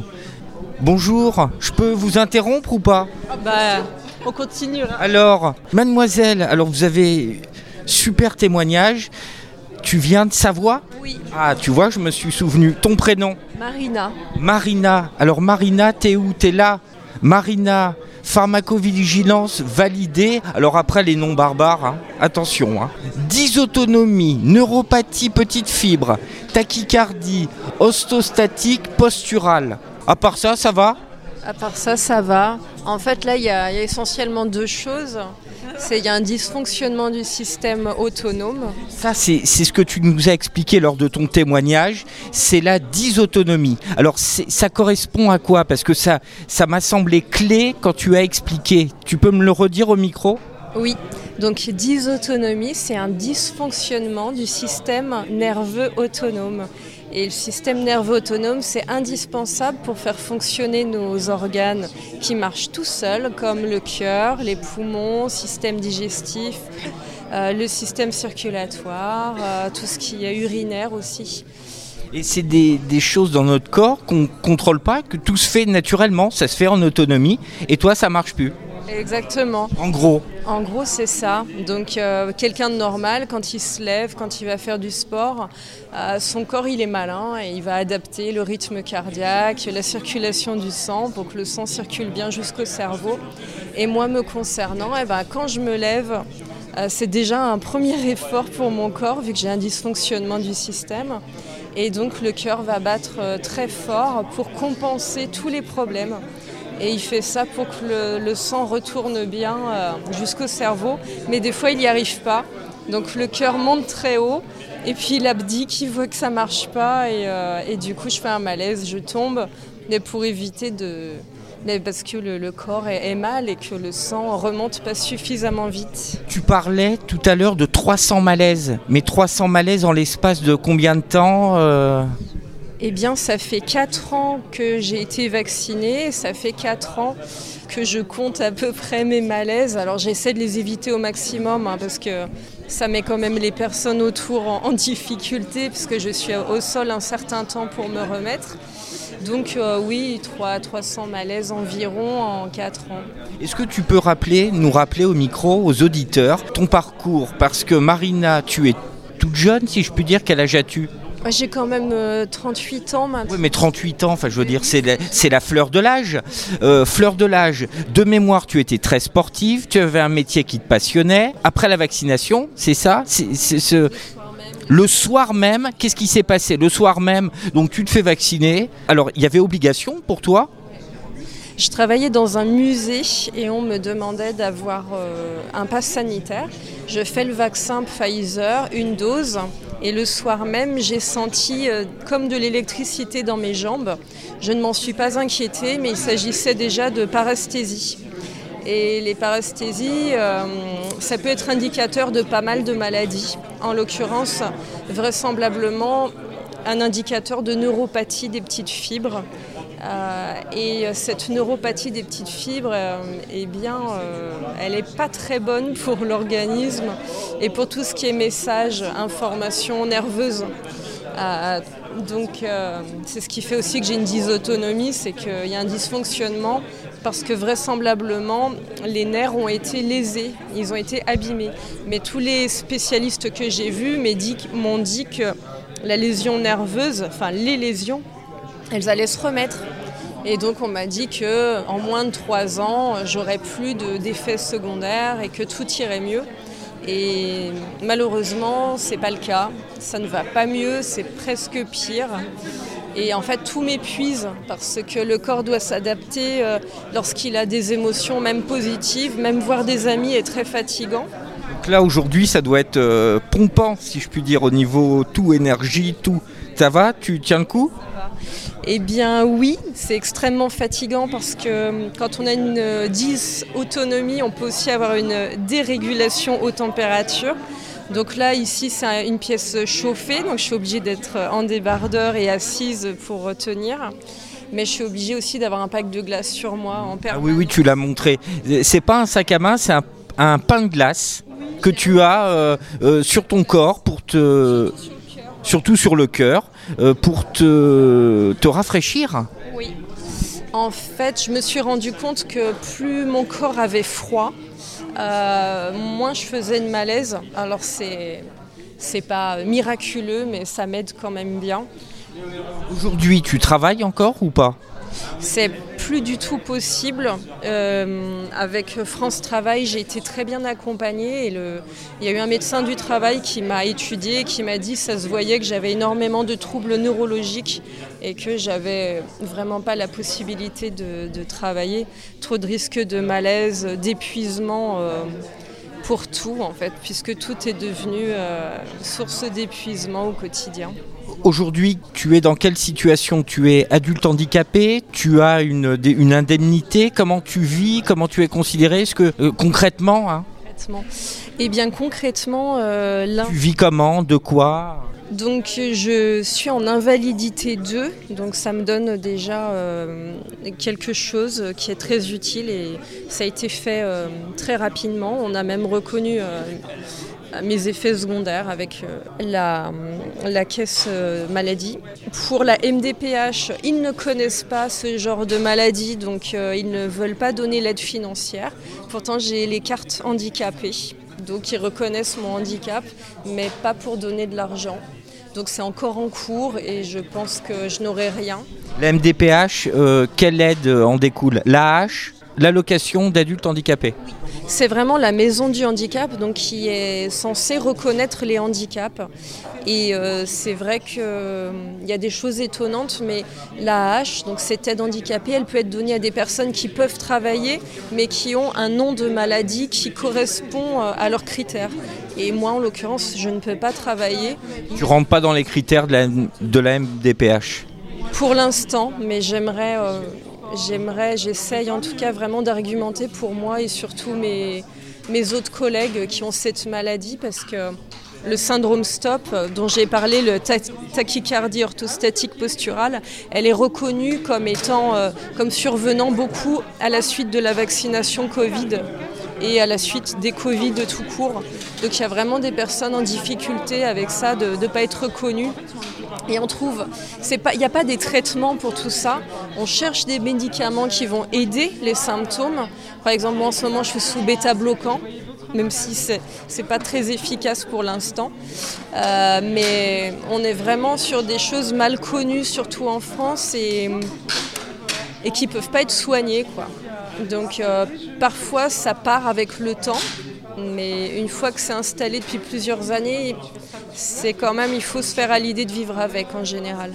Bonjour, je peux vous interrompre ou pas? Bah, on continue. Hein. Alors, mademoiselle, alors vous avez super témoignage. Tu viens de Savoie? Oui. Ah, tu vois, je me suis souvenu. Ton prénom? Marina. Marina. Alors Marina, t'es où? T'es là? Marina, pharmacovigilance validée. Alors après les noms barbares, hein. Attention. Hein. Dysautonomie, neuropathie petite fibre, tachycardie, osteostatique posturale. À part ça, ça va? À part ça, ça va. En fait, là, il y, y a essentiellement deux choses. C'est il y a un dysfonctionnement du système autonome. Ça, c'est, c'est ce que tu nous as expliqué lors de ton témoignage. C'est la dysautonomie. Alors, c'est, ça correspond à quoi? Parce que ça, ça m'a semblé clé quand tu as expliqué. Tu peux me le redire au micro? Oui. Donc, dysautonomie, c'est un dysfonctionnement du système nerveux autonome. Et le système nerveux autonome, c'est indispensable pour faire fonctionner nos organes qui marchent tout seuls, comme le cœur, les poumons, le système digestif, euh, le système circulatoire, euh, tout ce qui est urinaire aussi. Et c'est des, des choses dans notre corps qu'on ne contrôle pas, que tout se fait naturellement, ça se fait en autonomie, et toi, ça ne marche plus. Exactement. En gros. En gros, c'est ça. Donc, euh, quelqu'un de normal, quand il se lève, quand il va faire du sport, euh, son corps, il est malin et il va adapter le rythme cardiaque, la circulation du sang pour que le sang circule bien jusqu'au cerveau. Et moi, me concernant, eh ben, quand je me lève, euh, c'est déjà un premier effort pour mon corps, vu que j'ai un dysfonctionnement du système. Et donc, le cœur va battre euh, très fort pour compenser tous les problèmes. Et il fait ça pour que le, le sang retourne bien euh, jusqu'au cerveau. Mais des fois, il n'y arrive pas. Donc le cœur monte très haut. Et puis il abdique, il voit que ça ne marche pas. Et, euh, et du coup, je fais un malaise, je tombe. Mais pour éviter de... Mais parce que le, le corps est, est mal et que le sang remonte pas suffisamment vite. Tu parlais tout à l'heure de trois cents malaises. Mais trois cents malaises en l'espace de combien de temps euh... Eh bien, ça fait quatre ans que j'ai été vaccinée, ça fait quatre ans que je compte à peu près mes malaises. Alors j'essaie de les éviter au maximum hein, parce que ça met quand même les personnes autour en, en difficulté puisque je suis au sol un certain temps pour me remettre. Donc euh, oui, trois cents malaises environ en quatre ans. Est-ce que tu peux rappeler, nous rappeler au micro, aux auditeurs, ton parcours? Parce que Marina, tu es toute jeune, si je puis dire, quel âge as-tu? J'ai quand même euh, trente-huit ans maintenant. Oui, mais trente-huit ans, enfin, je veux dire, c'est la, c'est la fleur de l'âge. Euh, fleur de l'âge, de mémoire, tu étais très sportive, tu avais un métier qui te passionnait. Après la vaccination, c'est ça c'est, c'est ce... Le soir même, qu'est-ce qui s'est passé? Le soir même, donc tu te fais vacciner. Alors, il y avait obligation pour toi? Je travaillais dans un musée et on me demandait d'avoir euh, un pass sanitaire. Je fais le vaccin Pfizer, une dose, et le soir même, j'ai senti euh, comme de l'électricité dans mes jambes. Je ne m'en suis pas inquiétée, mais il s'agissait déjà de paresthésie. Et les paresthésies, euh, ça peut être indicateur de pas mal de maladies. En l'occurrence, vraisemblablement, un indicateur de neuropathie des petites fibres. Euh, et cette neuropathie des petites fibres, euh, eh bien, euh, elle n'est pas très bonne pour l'organisme et pour tout ce qui est message, information nerveuse. Euh, donc euh, c'est ce qui fait aussi que j'ai une dysautonomie, c'est qu'il y a un dysfonctionnement parce que vraisemblablement les nerfs ont été lésés, ils ont été abîmés. Mais tous les spécialistes que j'ai vus m'ont dit que la lésion nerveuse, enfin les lésions, elles allaient se remettre. Et donc on m'a dit qu'en moins de trois ans, j'aurais plus de, d'effets secondaires et que tout irait mieux. Et malheureusement, c'est pas le cas. Ça ne va pas mieux, c'est presque pire. Et en fait, tout m'épuise parce que le corps doit s'adapter euh, lorsqu'il a des émotions, même positives, même voir des amis est très fatigant. Donc là, aujourd'hui, ça doit être euh, pompant, si je puis dire, au niveau tout, énergie, tout. Ça va? Tu tiens le coup? Eh bien oui, c'est extrêmement fatigant parce que quand on a une dysautonomie, on peut aussi avoir une dérégulation aux températures. Donc là, ici, c'est une pièce chauffée, donc je suis obligée d'être en débardeur et assise pour tenir. Mais je suis obligée aussi d'avoir un pack de glace sur moi en permanence. Ah oui, oui, tu l'as montré. C'est pas un sac à main, c'est un, un pain de glace que tu as euh, euh, sur ton corps pour te... Surtout sur le cœur, euh, pour te, te rafraîchir. Oui. En fait, je me suis rendu compte que plus mon corps avait froid, euh, moins je faisais de malaise. Alors c'est, c'est pas miraculeux, mais ça m'aide quand même bien. Aujourd'hui, tu travailles encore ou pas ? C'est plus du tout possible. Euh, avec France Travail, j'ai été très bien accompagnée et le, il y a eu un médecin du travail qui m'a étudiée et qui m'a dit que ça se voyait que j'avais énormément de troubles neurologiques et que j'avais vraiment pas la possibilité de, de travailler. Trop de risques de malaise, d'épuisement euh, pour tout en fait, puisque tout est devenu euh, source d'épuisement au quotidien. Aujourd'hui, tu es dans quelle situation ? Tu es adulte handicapé, tu as une, une indemnité, comment tu vis, comment tu es considéré ? Est-ce que euh, concrètement, hein, Concrètement. Eh bien concrètement, euh, là... Tu vis comment ? De quoi ? Donc je suis en invalidité deux, donc ça me donne déjà euh, quelque chose qui est très utile et ça a été fait euh, très rapidement. On a même reconnu euh, mes effets secondaires avec euh, la, la caisse euh, maladie. Pour la M D P H, ils ne connaissent pas ce genre de maladie, donc euh, ils ne veulent pas donner l'aide financière. Pourtant j'ai les cartes handicapées. Donc ils reconnaissent mon handicap, mais pas pour donner de l'argent. Donc c'est encore en cours et je pense que je n'aurai rien. La M D P H, euh, quelle aide en découle ? L'A H, l'allocation d'adulte handicapé. C'est vraiment la maison du handicap, donc qui est censée reconnaître les handicaps. Et euh, c'est vrai qu'il euh, y a des choses étonnantes, mais l'A H, donc cette aide handicapée, elle peut être donnée à des personnes qui peuvent travailler, mais qui ont un nom de maladie qui correspond à leurs critères. Et moi, en l'occurrence, je ne peux pas travailler. Tu ne rentres pas dans les critères de la, de la M D P H ? Pour l'instant, mais j'aimerais... Euh, J'aimerais, j'essaye en tout cas vraiment d'argumenter pour moi et surtout mes, mes autres collègues qui ont cette maladie parce que le syndrome STOP dont j'ai parlé, le tachycardie orthostatique posturale, elle est reconnue comme étant, euh, comme survenant beaucoup à la suite de la vaccination Covid et à la suite des Covid de tout court. Donc il y a vraiment des personnes en difficulté avec ça de ne pas être reconnues. Et on trouve, c'est pas, il n'y a pas des traitements pour tout ça. On cherche des médicaments qui vont aider les symptômes. Par exemple, moi en ce moment, je suis sous bêta-bloquant. même si c'est, c'est pas très efficace pour l'instant. Euh, mais on est vraiment sur des choses mal connues, surtout en France, et, et qui peuvent pas être soignées, quoi. Donc euh, parfois ça part avec le temps, mais une fois que c'est installé depuis plusieurs années, c'est quand même, il faut se faire à l'idée de vivre avec en général.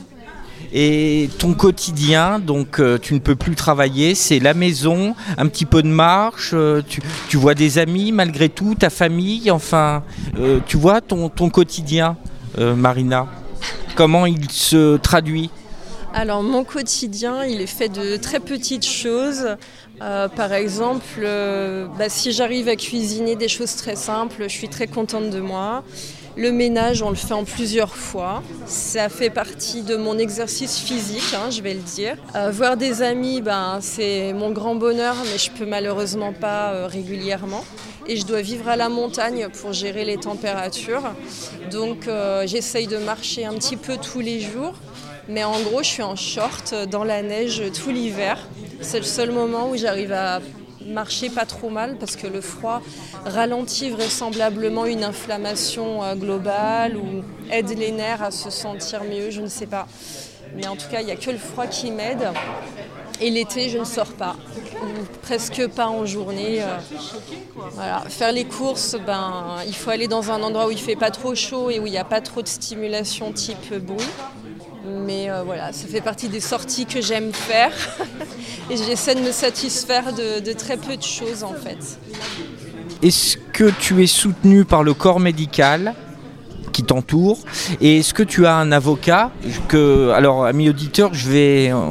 Et ton quotidien, donc euh, tu ne peux plus travailler, c'est la maison, un petit peu de marche, euh, tu, tu vois des amis malgré tout, ta famille, enfin, euh, tu vois ton, ton quotidien, euh, Marina, comment il se traduit ? Alors mon quotidien, il est fait de très petites choses. Euh, par exemple, euh, bah, si j'arrive à cuisiner des choses très simples, je suis très contente de moi. Le ménage, on le fait en plusieurs fois. Ça fait partie de mon exercice physique, hein, je vais le dire. Euh, voir des amis, ben, c'est mon grand bonheur, mais je peux malheureusement pas euh, régulièrement. Et je dois vivre à la montagne pour gérer les températures. Donc euh, j'essaye de marcher un petit peu tous les jours. Mais en gros, je suis en short dans la neige tout l'hiver. C'est le seul moment où j'arrive à marcher pas trop mal parce que le froid ralentit vraisemblablement une inflammation globale ou aide les nerfs à se sentir mieux, je ne sais pas. Mais en tout cas, il n'y a que le froid qui m'aide. Et l'été, je ne sors pas, ou presque pas en journée. Voilà. Faire les courses, ben, il faut aller dans un endroit où il ne fait pas trop chaud et où il n'y a pas trop de stimulation type bruit. Mais euh, voilà, ça fait partie des sorties que j'aime faire et j'essaie de me satisfaire de, de très peu de choses en fait. Est-ce que tu es soutenu par le corps médical qui t'entoure et est-ce que tu as un avocat que, alors amis auditeurs, je vais... Euh,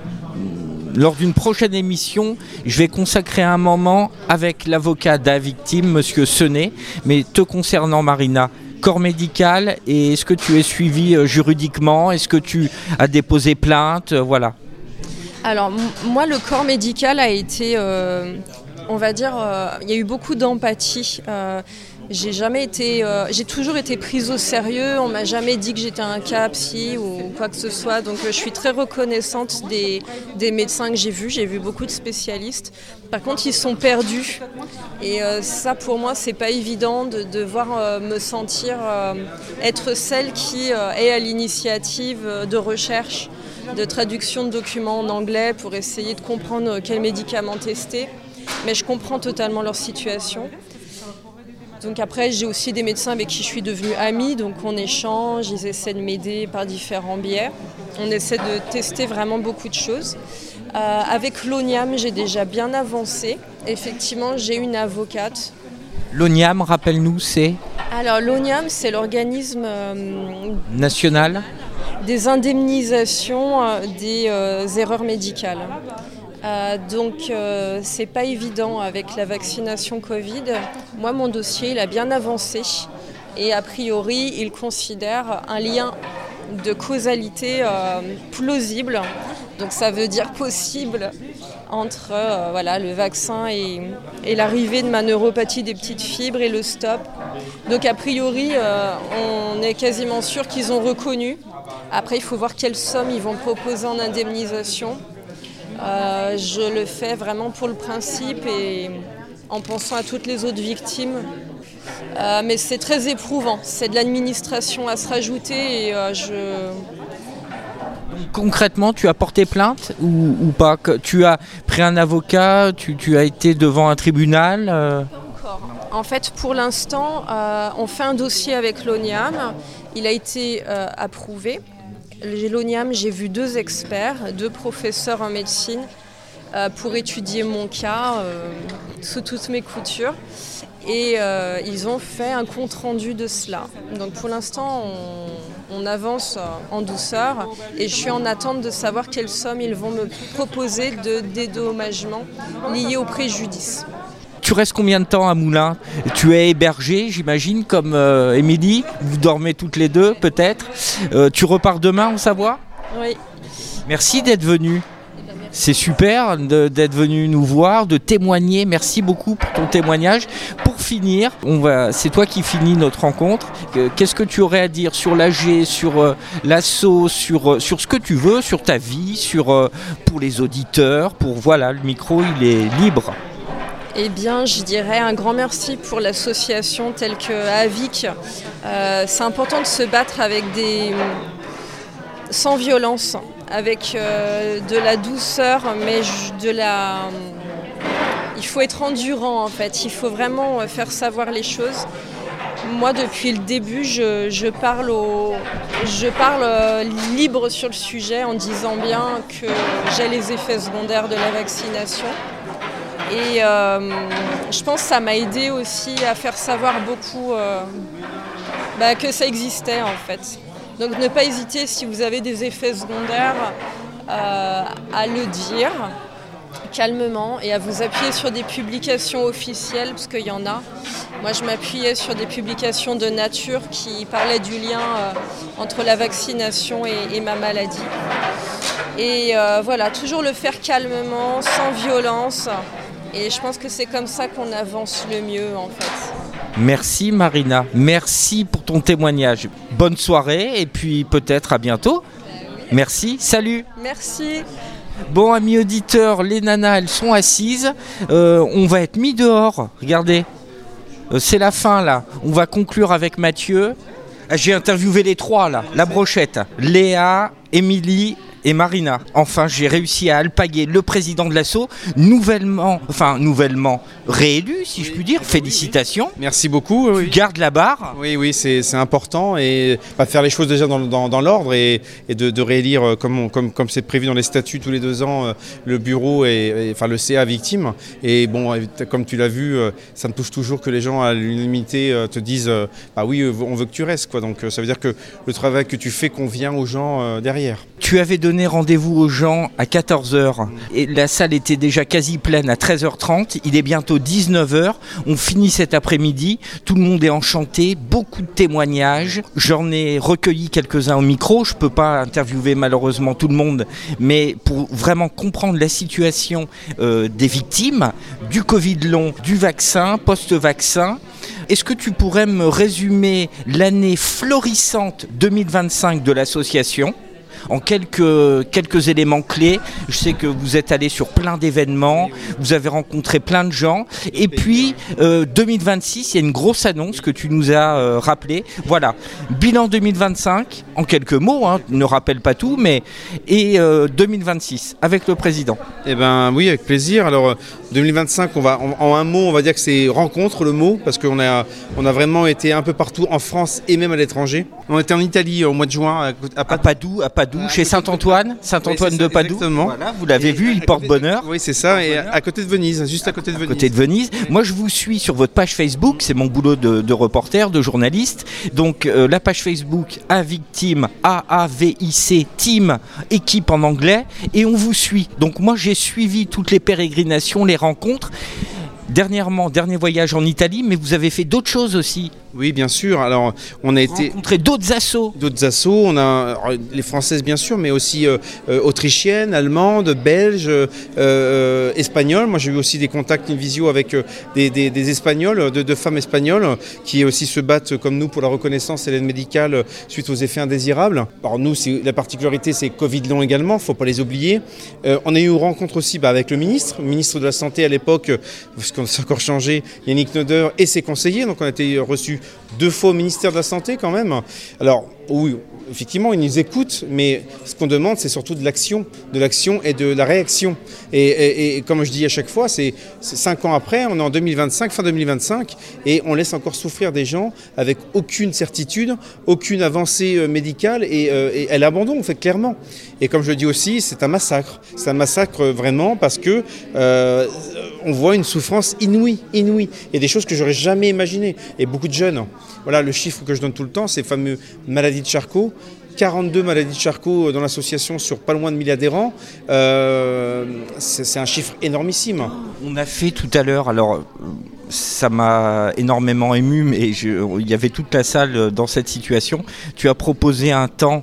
lors d'une prochaine émission, je vais consacrer un moment avec l'avocat de la victime, Monsieur Senet, mais te concernant Marina, corps médical, et est-ce que tu es suivi euh, juridiquement ? Est-ce que tu as déposé plainte ? euh, Voilà. Alors m- moi, le corps médical a été, euh, on va dire, euh, il y a eu beaucoup d'empathie. Euh, j'ai jamais été, euh, j'ai toujours été prise au sérieux. On m'a jamais dit que j'étais un cas psy ou quoi que ce soit. Donc euh, je suis très reconnaissante des, des médecins que j'ai vus. J'ai vu beaucoup de spécialistes. Par contre, ils sont perdus. Et euh, ça, pour moi, c'est pas évident de devoir euh, me sentir euh, être celle qui euh, est à l'initiative de recherche, de traduction de documents en anglais pour essayer de comprendre quels médicaments tester. Mais je comprends totalement leur situation. Donc après, j'ai aussi des médecins avec qui je suis devenue amie, donc on échange, ils essaient de m'aider par différents biais. On essaie de tester vraiment beaucoup de choses. Euh, avec l'O N I A M, j'ai déjà bien avancé. Effectivement, j'ai une avocate. L'O N I A M, rappelle-nous, c'est ? Alors l'O N I A M, c'est l'organisme euh, national des indemnisations euh, des euh, erreurs médicales. Euh, donc euh, c'est pas évident avec la vaccination Covid. Moi mon dossier il a bien avancé et a priori il considère un lien de causalité euh, plausible, donc ça veut dire possible entre euh, voilà, le vaccin et, et l'arrivée de ma neuropathie des petites fibres et le stop. Donc a priori euh, on est quasiment sûr qu'ils ont reconnu. Après il faut voir quelle somme ils vont proposer en indemnisation. Euh, je le fais vraiment pour le principe et en pensant à toutes les autres victimes. Euh, mais c'est très éprouvant, c'est de l'administration à se rajouter et euh, je... Concrètement, tu as porté plainte ou, ou pas ? Tu as pris un avocat, tu, tu as été devant un tribunal euh... Pas encore. En fait, pour l'instant, euh, on fait un dossier avec l'O N I A M, il a été euh, approuvé. L'O N I A M, j'ai vu deux experts, deux professeurs en médecine euh, pour étudier mon cas euh, sous toutes mes coutures. Et euh, ils ont fait un compte-rendu de cela. Donc pour l'instant, on, on avance en douceur et je suis en attente de savoir quelle somme ils vont me proposer de dédommagement lié au préjudice. Tu restes combien de temps à Moulins ? Tu es hébergée, j'imagine, comme euh, Émilie. Vous dormez toutes les deux, peut-être. Euh, tu repars demain en Savoie ? Oui. Merci d'être venue. C'est super de, d'être venu nous voir, de témoigner. Merci beaucoup pour ton témoignage. Pour finir, on va, c'est toi qui finis notre rencontre. Qu'est-ce que tu aurais à dire sur l'A G, sur euh, l'asso, sur, euh, sur ce que tu veux, sur ta vie, sur, euh, pour les auditeurs, pour voilà, le micro, il est libre. Eh bien, je dirais un grand merci pour l'association telle que AVIC. Euh, c'est important de se battre avec des... sans violence, avec euh, de la douceur, mais de la... Il faut être endurant en fait, il faut vraiment faire savoir les choses. Moi, depuis le début, je, je parle, au, je parle euh, libre sur le sujet en disant bien que j'ai les effets secondaires de la vaccination. Et euh, je pense que ça m'a aidé aussi à faire savoir beaucoup euh, bah, que ça existait en fait. Donc ne pas hésiter si vous avez des effets secondaires euh, à le dire calmement et à vous appuyer sur des publications officielles parce qu'il y en a. Moi je m'appuyais sur des publications de Nature qui parlaient du lien euh, entre la vaccination et, et ma maladie. Et euh, voilà, toujours le faire calmement, sans violence. Et je pense que c'est comme ça qu'on avance le mieux en fait. Merci Marina, merci pour ton témoignage. Bonne soirée et puis peut-être à bientôt. Merci, salut. Merci. Bon, amis auditeurs, les nanas, elles sont assises. Euh, on va être mis dehors. Regardez, euh, c'est la fin là. On va conclure avec Mathieu. Ah, j'ai interviewé les trois là, la brochette. Léa, Émilie et Marina. Enfin, j'ai réussi à alpaguer le président de l'asso, nouvellement, enfin nouvellement réélu, si je puis dire. Félicitations. Merci beaucoup. Oui. Tu gardes la barre. Oui, oui, c'est, c'est important et bah, faire les choses déjà dans, dans, dans l'ordre et, et de, de réélire comme, on, comme, comme c'est prévu dans les statuts tous les deux ans le bureau et, et enfin le C A victime. Et bon, comme tu l'as vu, ça me touche toujours que les gens à l'unanimité te disent bah oui, on veut que tu restes quoi. Donc ça veut dire que le travail que tu fais convient aux gens derrière. Tu avais donné rendez-vous aux gens à quatorze heures et la salle était déjà quasi pleine à treize heures trente. Il est bientôt dix-neuf heures. On finit cet après-midi. Tout le monde est enchanté. Beaucoup de témoignages. J'en ai recueilli quelques-uns au micro. Je ne peux pas interviewer malheureusement tout le monde, mais pour vraiment comprendre la situation euh, des victimes, du Covid long, du vaccin, post-vaccin. Est-ce que tu pourrais me résumer l'année florissante deux mille vingt-cinq de l'association ? En quelques, quelques éléments clés. Je sais que vous êtes allé sur plein d'événements, vous avez rencontré plein de gens. Et puis, euh, deux mille vingt-six, il y a une grosse annonce que tu nous as euh, rappelée. Voilà, bilan deux mille vingt-cinq, en quelques mots, hein, ne rappelle pas tout, mais et euh, deux mille vingt-six, avec le président. Eh bien oui, avec plaisir. Alors, deux mille vingt-cinq, on va, en, en un mot, on va dire que c'est rencontre le mot, parce qu'on a, on a vraiment été un peu partout en France et même à l'étranger. On était en Italie au mois de juin, à, à Padoue, à Padoue. Chez Saint-Antoine, Saint-Antoine oui, de Padoue. Exactement. Voilà, vous l'avez et vu, il porte bonheur. Oui, c'est ça, et à côté de Venise, juste à côté de Venise. À côté de Venise. Moi, je vous suis sur votre page Facebook, c'est mon boulot de, de reporter, de journaliste. Donc, euh, la page Facebook AVIC, A A V I C, Team, équipe en anglais, et on vous suit. Donc, moi, j'ai suivi toutes les pérégrinations, les rencontres. Dernièrement, dernier voyage en Italie, mais vous avez fait d'autres choses aussi. Oui, bien sûr. Alors, on a été rencontré d'autres assos. D'autres assos. On a alors, les françaises, bien sûr, mais aussi euh, euh, autrichiennes, allemandes, belges, euh, euh, espagnoles. Moi, j'ai eu aussi des contacts in visio avec euh, des, des, des espagnols, de, de femmes espagnoles, qui aussi se battent comme nous pour la reconnaissance et l'aide médicale suite aux effets indésirables. Alors nous, c'est, la particularité, c'est Covid long également. Faut pas les oublier. Euh, on a eu une rencontre aussi bah, avec le ministre, ministre de la Santé à l'époque, parce qu'on s'est encore changé, Yannick Noder et ses conseillers. Donc, on a été reçus deux fois au ministère de la Santé quand même. Alors oui, effectivement, ils nous écoutent, mais ce qu'on demande, c'est surtout de l'action, de l'action et de la réaction. Et, et, et comme je dis à chaque fois, c'est, c'est cinq ans après, on est en deux mille vingt-cinq, fin deux mille vingt-cinq, et on laisse encore souffrir des gens avec aucune certitude, aucune avancée médicale et, euh, et, et l'abandon, en fait, clairement. Et comme je le dis aussi, c'est un massacre. C'est un massacre vraiment parce que euh, on voit une souffrance inouïe, inouïe. Il y a des choses que j'aurais jamais imaginées. Et beaucoup de jeunes. Voilà, le chiffre que je donne tout le temps, c'est les fameuses maladies de Charcot. quarante-deux maladies de Charcot dans l'association sur pas loin de mille adhérents. Euh, c'est, c'est un chiffre énormissime. On a fait tout à l'heure, alors ça m'a énormément ému, mais je, il y avait toute la salle dans cette situation. Tu as proposé un temps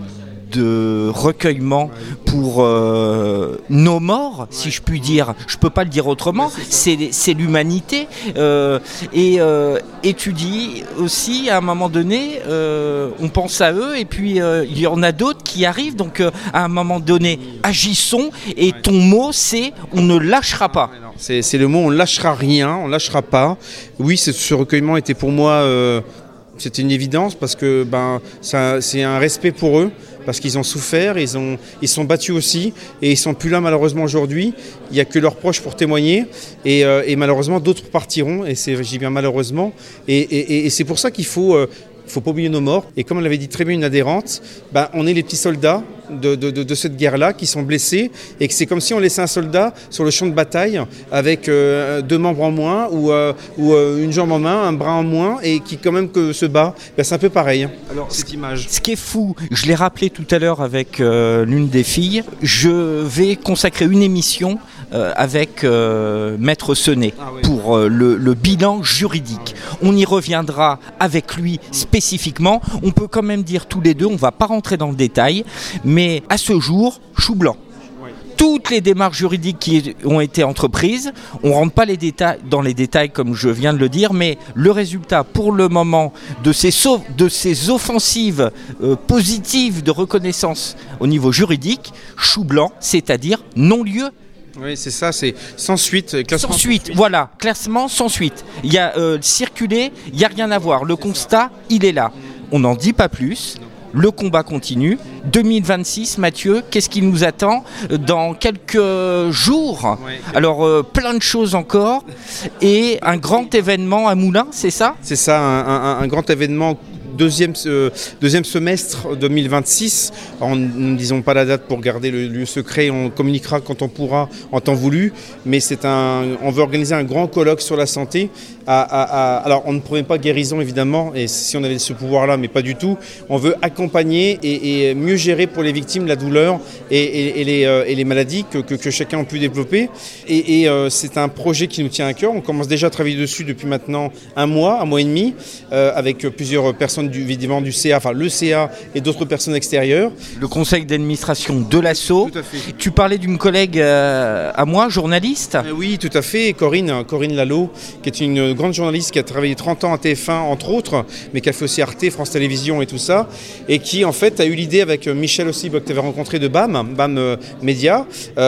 de recueillement pour euh, nos morts, si je puis dire. Je peux pas le dire autrement. C'est, c'est l'humanité. Euh, et, euh, et tu dis aussi, à un moment donné, euh, on pense à eux, et puis euh, il y en a d'autres qui arrivent. Donc, euh, à un moment donné, agissons. Et ton mot, c'est on ne lâchera pas. C'est, c'est le mot, on ne lâchera rien, on ne lâchera pas. Oui, ce, ce recueillement était pour moi, euh, c'était une évidence parce que ben, ça, c'est un respect pour eux, parce qu'ils ont souffert, ils ont, ils sont battus aussi, et ils sont plus là malheureusement aujourd'hui. Il n'y a que leurs proches pour témoigner, et, euh, et malheureusement d'autres partiront, et c'est, je dis bien malheureusement, et, et, et c'est pour ça qu'il faut... Euh, Il ne faut pas oublier nos morts. Et comme l'avait dit très bien une adhérente, ben, on est les petits soldats de, de, de, de cette guerre-là qui sont blessés. Et que c'est comme si on laissait un soldat sur le champ de bataille avec euh, deux membres en moins ou, euh, ou euh, une jambe en main, un bras en moins et qui quand même que se bat. Ben, c'est un peu pareil, hein, alors, cette image. Ce qui est fou, je l'ai rappelé tout à l'heure avec euh, l'une des filles, je vais consacrer une émission euh, avec euh, Maître Senet ah, oui. pour euh, le, le bilan juridique. Ah, oui. On y reviendra avec lui spécifiquement. On peut quand même dire tous les deux, on ne va pas rentrer dans le détail, mais à ce jour, chou blanc. Oui. Toutes les démarches juridiques qui ont été entreprises, on ne rentre pas les détails, dans les détails comme je viens de le dire, mais le résultat pour le moment de ces, de ces offensives euh, positives de reconnaissance au niveau juridique, chou blanc, c'est-à-dire non-lieu. Oui, c'est ça, c'est sans suite. Classement sans suite, sans suite, voilà, classement sans suite. Il y a euh, circulé, il n'y a rien à voir. Le constat, il est là. On n'en dit pas plus. Le combat continue. deux mille vingt-six, Mathieu, qu'est-ce qui nous attend dans quelques jours? Ouais. Alors, euh, plein de choses encore. Et un grand événement à Moulins, c'est ça? C'est ça, un, un, un grand événement. Deuxième, euh, deuxième semestre deux mille vingt-six, en ne disons pas la date pour garder le lieu secret, on communiquera quand on pourra en temps voulu, mais c'est un, on veut organiser un grand colloque sur la santé. À, à, à, alors on ne promet pas guérison évidemment, et si on avait ce pouvoir-là, mais pas du tout, on veut accompagner et, et mieux gérer pour les victimes la douleur et, et, et, les, euh, et les maladies que, que, que chacun a pu développer. Et, et euh, c'est un projet qui nous tient à cœur, on commence déjà à travailler dessus depuis maintenant un mois, un mois et demi, euh, avec plusieurs personnes Du, évidemment du C A, enfin le C A et d'autres personnes extérieures. Le conseil d'administration de l'Asso. Tout à fait. Tu parlais d'une collègue euh, à moi, journaliste. euh, Oui, tout à fait. Corinne, Corinne Lalo, qui est une grande journaliste qui a travaillé trente ans à T F un, entre autres, mais qui a fait aussi Arte, France Télévisions et tout ça, et qui en fait a eu l'idée avec Michel aussi, que tu avais rencontré de B A M, B A M euh, Média,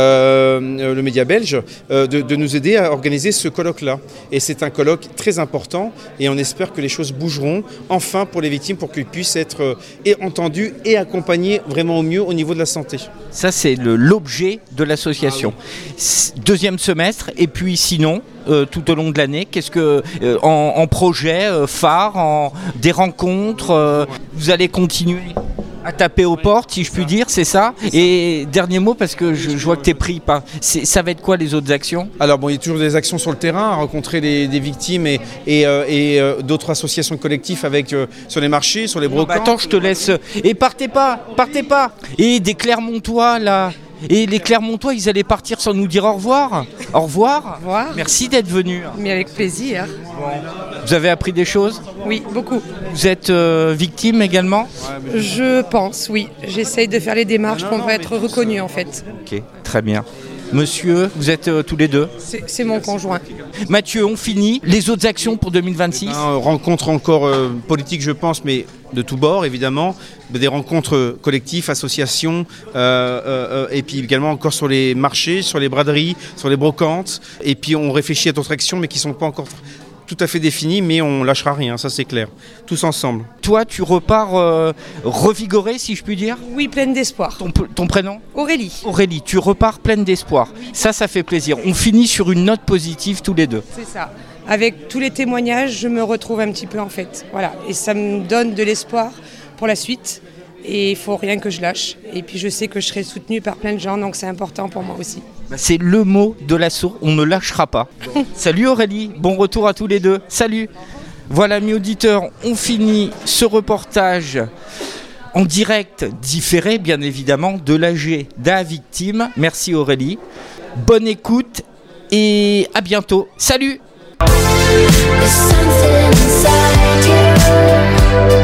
euh, le média belge, euh, de, de nous aider à organiser ce colloque-là. Et c'est un colloque très important, et on espère que les choses bougeront enfin pour les victimes pour qu'ils puissent être euh, et entendus et accompagnés vraiment au mieux au niveau de la santé. Ça, c'est le, l'objet de l'association. Ah oui. Deuxième semestre, et puis sinon, euh, tout au long de l'année, qu'est-ce que, euh, en, en projet euh, phare, en des rencontres, euh, vous allez continuer à taper aux portes, si je puis dire, c'est ça. Et dernier mot, parce que je, je vois que tu es pris par... C'est, ça va être quoi les autres actions? Alors bon, il y a toujours des actions sur le terrain, à rencontrer des, des victimes et, et, euh, et euh, d'autres associations collectifs avec, euh, sur les marchés, sur les brocantes. Bah attends, je te laisse... Et partez pas, partez pas. Et des Clermontois, là... Et les Clermontois, ils allaient partir sans nous dire au revoir. Au revoir. Au revoir. Merci d'être venu. Mais avec plaisir. Vous avez appris des choses? Oui, beaucoup. Vous êtes euh, victime également? Je pense, oui. J'essaye de faire les démarches non, non, pour être reconnue en fait. Ok, très bien. Monsieur, vous êtes euh, tous les deux? C'est, c'est mon conjoint. Mathieu, on finit. Les autres actions pour deux mille vingt-six? Eh ben, rencontre encore euh, politique, je pense, mais de tous bords, évidemment. Des rencontres collectives, associations, euh, euh, et puis également encore sur les marchés, sur les braderies, sur les brocantes. Et puis on réfléchit à d'autres actions, mais qui ne sont pas encore tout à fait définies, mais on lâchera rien, ça c'est clair. Tous ensemble. Toi, tu repars euh, revigoré, si je puis dire? Oui, pleine d'espoir. Ton, ton prénom? Aurélie. Aurélie, tu repars pleine d'espoir. Ça, ça fait plaisir. On finit sur une note positive tous les deux. C'est ça. Avec tous les témoignages, je me retrouve un petit peu en fait. Voilà. Et ça me donne de l'espoir pour la suite. Et il ne faut rien que je lâche. Et puis je sais que je serai soutenue par plein de gens, donc c'est important pour moi aussi. C'est le mot de l'assaut, on ne lâchera pas. Salut Aurélie, bon retour à tous les deux. Salut. Voilà, mes auditeurs, on finit ce reportage en direct, différé bien évidemment, de l'A G d'A Victime. Merci Aurélie. Bonne écoute et à bientôt. Salut.